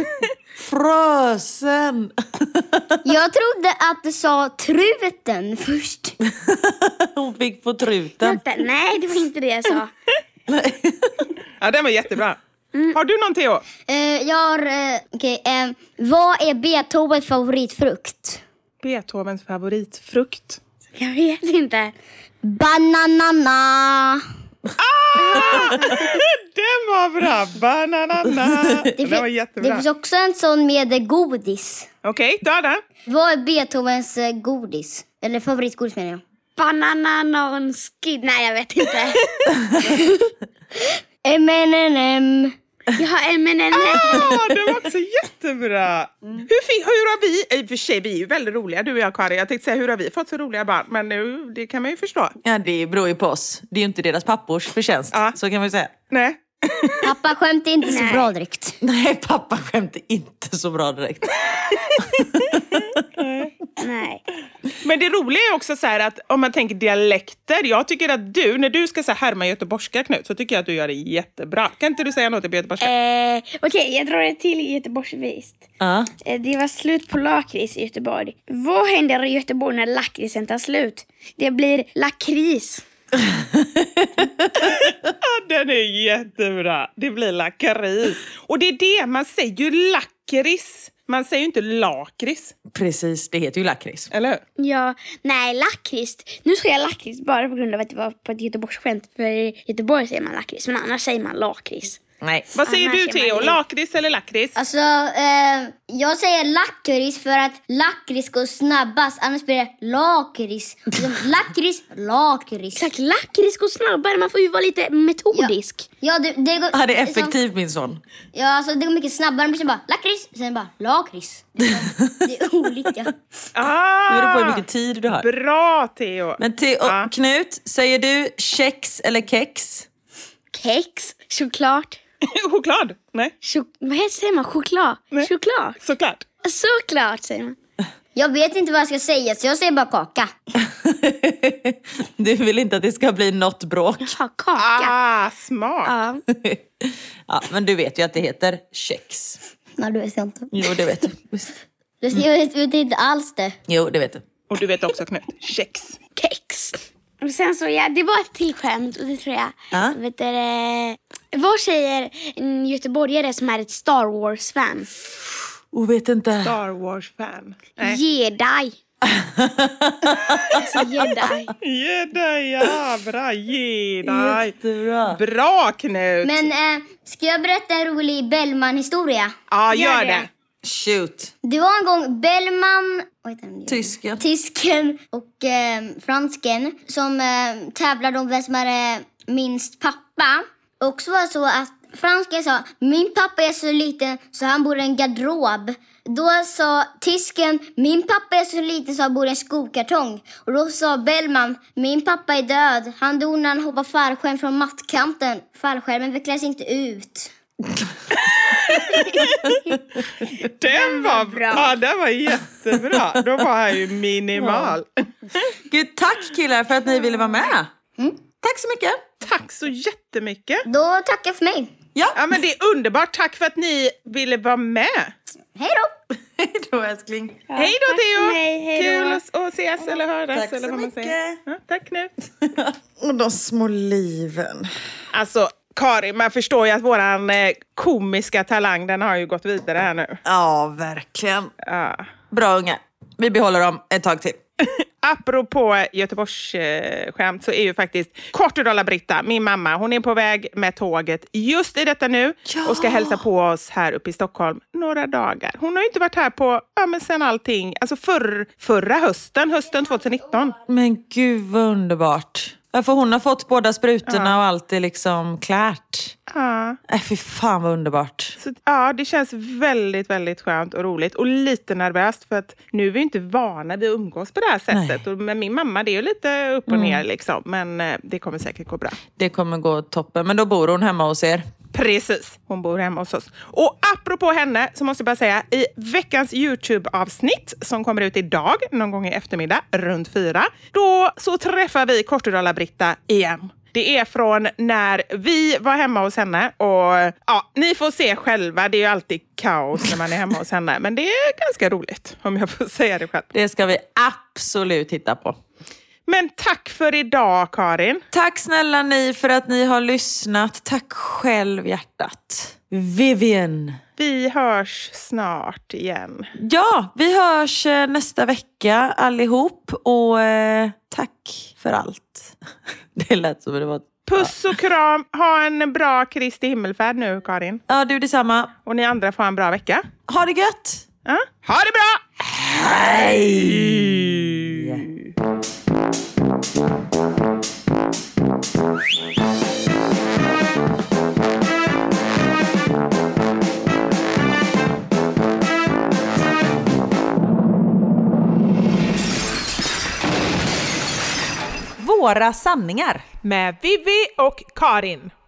Frösen! Jag trodde att du sa truten först. Hon fick på truten. Vänta, nej, det var inte det jag sa. Ja, den var jättebra. Har du någon, Theo? Eh, jag har... Eh, okej, eh, vad är Beethovens favoritfrukt? Beethovens favoritfrukt. Jag vet inte. Bananana. Den var bra. Bananana. Det, Den var fin- jättebra. det finns också en sån med godis. Okej, ta den. Vad är Beethovens eh, godis? Eller favoritgodis menar jag. Banananonski. Nej, jag vet inte. M and M. Jag har M and M. Ah, det var också jättebra. Hur, fi- hur har vi, i och för sig vi är ju väldigt roliga, du och jag Karin. Jag tänkte säga, hur har vi fått så roliga barn? Men nu, det kan man ju förstå. Ja, det beror ju på oss. Det är ju inte deras pappors förtjänst. Ja. Så kan man ju säga. Nej. Pappa skämt är inte så Nej. bra direkt. Nej, pappa skämte inte så bra direkt. Nej. Men det roliga är också så här att om man tänker dialekter. Jag tycker att du, när du ska så här härma göteborgska Knut, så tycker jag att du gör det jättebra. Kan inte du säga något på göteborgska? Eh, Okej, jag drar det till Göteborgsvist. Ja. Eh, det var slut på lakrits i Göteborg. Vad händer i Göteborg när lakritsen tar slut? Det blir lakris. Ja, den är jättebra. Det blir lakris. Och det är det, man säger ju lakrits. Man säger ju inte lakrits. Precis, det heter ju lakrits. Eller hur? Ja, nej, lakrits. Nu ska jag lakrits bara på grund av att det var på ett Göteborgsskämt. För i Göteborg säger man lakrits, men annars säger man lakrits. Nej. Vad säger Annars du är man Theo? ju- Lakrits eller lakrits? Alltså, eh, jag säger lakrits för att lakrits går snabbast. Annars blir det lakrits. Liksom, lakrits, lakrits. Exakt, lakrits går snabbare. Man får ju vara lite metodisk. Ja, det, det går... Ja, det är liksom- effektivt min son. Ja, alltså det går mycket snabbare. Men sen bara lakrits, sen bara lakrits. Det är, det är olika. Det beror på hur Ah, mycket tid du har. bra Theo. Men Theo, Ja. Knut, säger du kex eller kex? Kex, choklad. Choklad? Nej, Chok- vad heter, säger man? Choklad? Nej. Choklad. såklart. Såklart säger man. Jag vet inte vad jag ska säga, så jag säger bara kaka. Du vill inte att det ska bli något bråk. Ha, kaka. Ah, smart. Ja. Ja, men du vet ju att det heter kex. Nej, det vet jag inte. Jo, det vet du. Visst. Jag vet, vet inte alls det. Jo, det vet du. Och du vet också Knut, kex. Kex. Och sen så, ja, det var ett till skämt och det tror jag. Ja. Vet du, eh, vad säger en göteborgare som är ett Star Wars-fan? Och vet inte. Star Wars-fan. Nej. Jedi. Alltså jedi. Jedi, ja, bra. Jedi. Jättebra. Bra Knut. Men eh, ska jag berätta en rolig Bellman-historia? Ja, gör Gör det. det. Shoot. Det var en gång Bellman, vad heter den? Tysken. Tysken och eh, fransken som eh, tävlade om vem som är eh, minst pappa. Och så var det så att fransken sa, min pappa är så liten så han bor i en garderob. Då sa tysken, min pappa är så liten så han bor i en skokartong. Och då sa Bellman, min pappa är död. Han dog när han hoppade fallskärm från mattkanten. Fallskärmen vecklades inte ut. Den var bra. Ja, den var jättebra. Då var han ju minimal. Gud, tack killar för att ni ville vara med. Mm. Tack så mycket. Tack så jättemycket. Då tackar jag för mig. Ja, Ja, men det är underbart. Tack för att ni ville vara med. Hej då! hej då älskling. Hej då tack Theo. för mig. Hej då. Kul att- att ses eller höras. Tack eller så vad man säger. mycket. Ja, tack Knut. Och de små liven. Alltså, Karin, man förstår ju att våran eh, komiska talang, den har ju gått vidare här nu. Ja, verkligen. Ja. Bra unga. Vi behåller dem ett tag till. Apropå Göteborgsskämt så är ju faktiskt Kortedala-Britta, min mamma, hon är på väg med tåget just i detta nu Ja. och ska hälsa på oss här uppe i Stockholm några dagar. Hon har ju inte varit här på, ja men sen allting, alltså förr, förra hösten, hösten tjugonitton. Men gud vad underbart. Ja, för hon har fått båda sprutorna och allt är liksom klart. Ja. Äh, fy fan vad underbart. Så, ja, det känns väldigt, väldigt skönt och roligt. Och lite nervöst för att nu är vi inte vana vid att umgås på det här sättet. Och med min mamma, det är ju lite upp och ner liksom. Men eh, det kommer säkert gå bra. Det kommer gå toppen. Men då bor hon hemma hos er. Precis, hon bor hemma hos oss. Och apropå henne så måste jag bara säga, i veckans YouTube-avsnitt som kommer ut idag, någon gång i eftermiddag, runt fyra, då så träffar vi Kortedala-Britta igen. Det är från när vi var hemma hos henne och ja, ni får se själva, det är ju alltid kaos när man är hemma hos henne, men det är ganska roligt om jag får säga det själv. Det ska vi absolut titta på. Men tack för idag, Karin. Tack snälla ni för att ni har lyssnat. Tack själv, hjärtat. Vivian. Vi hörs snart igen. Ja, vi hörs eh, nästa vecka allihop. Och eh, tack för allt. Det lät som det var... Puss och kram. Ha en bra Kristi himmelfärd nu, Karin. Ja, du detsamma. Och ni andra får en bra vecka. Ha det gött. Ja? Ha det bra! Hej! Våra sanningar. Med Vivi och Karin.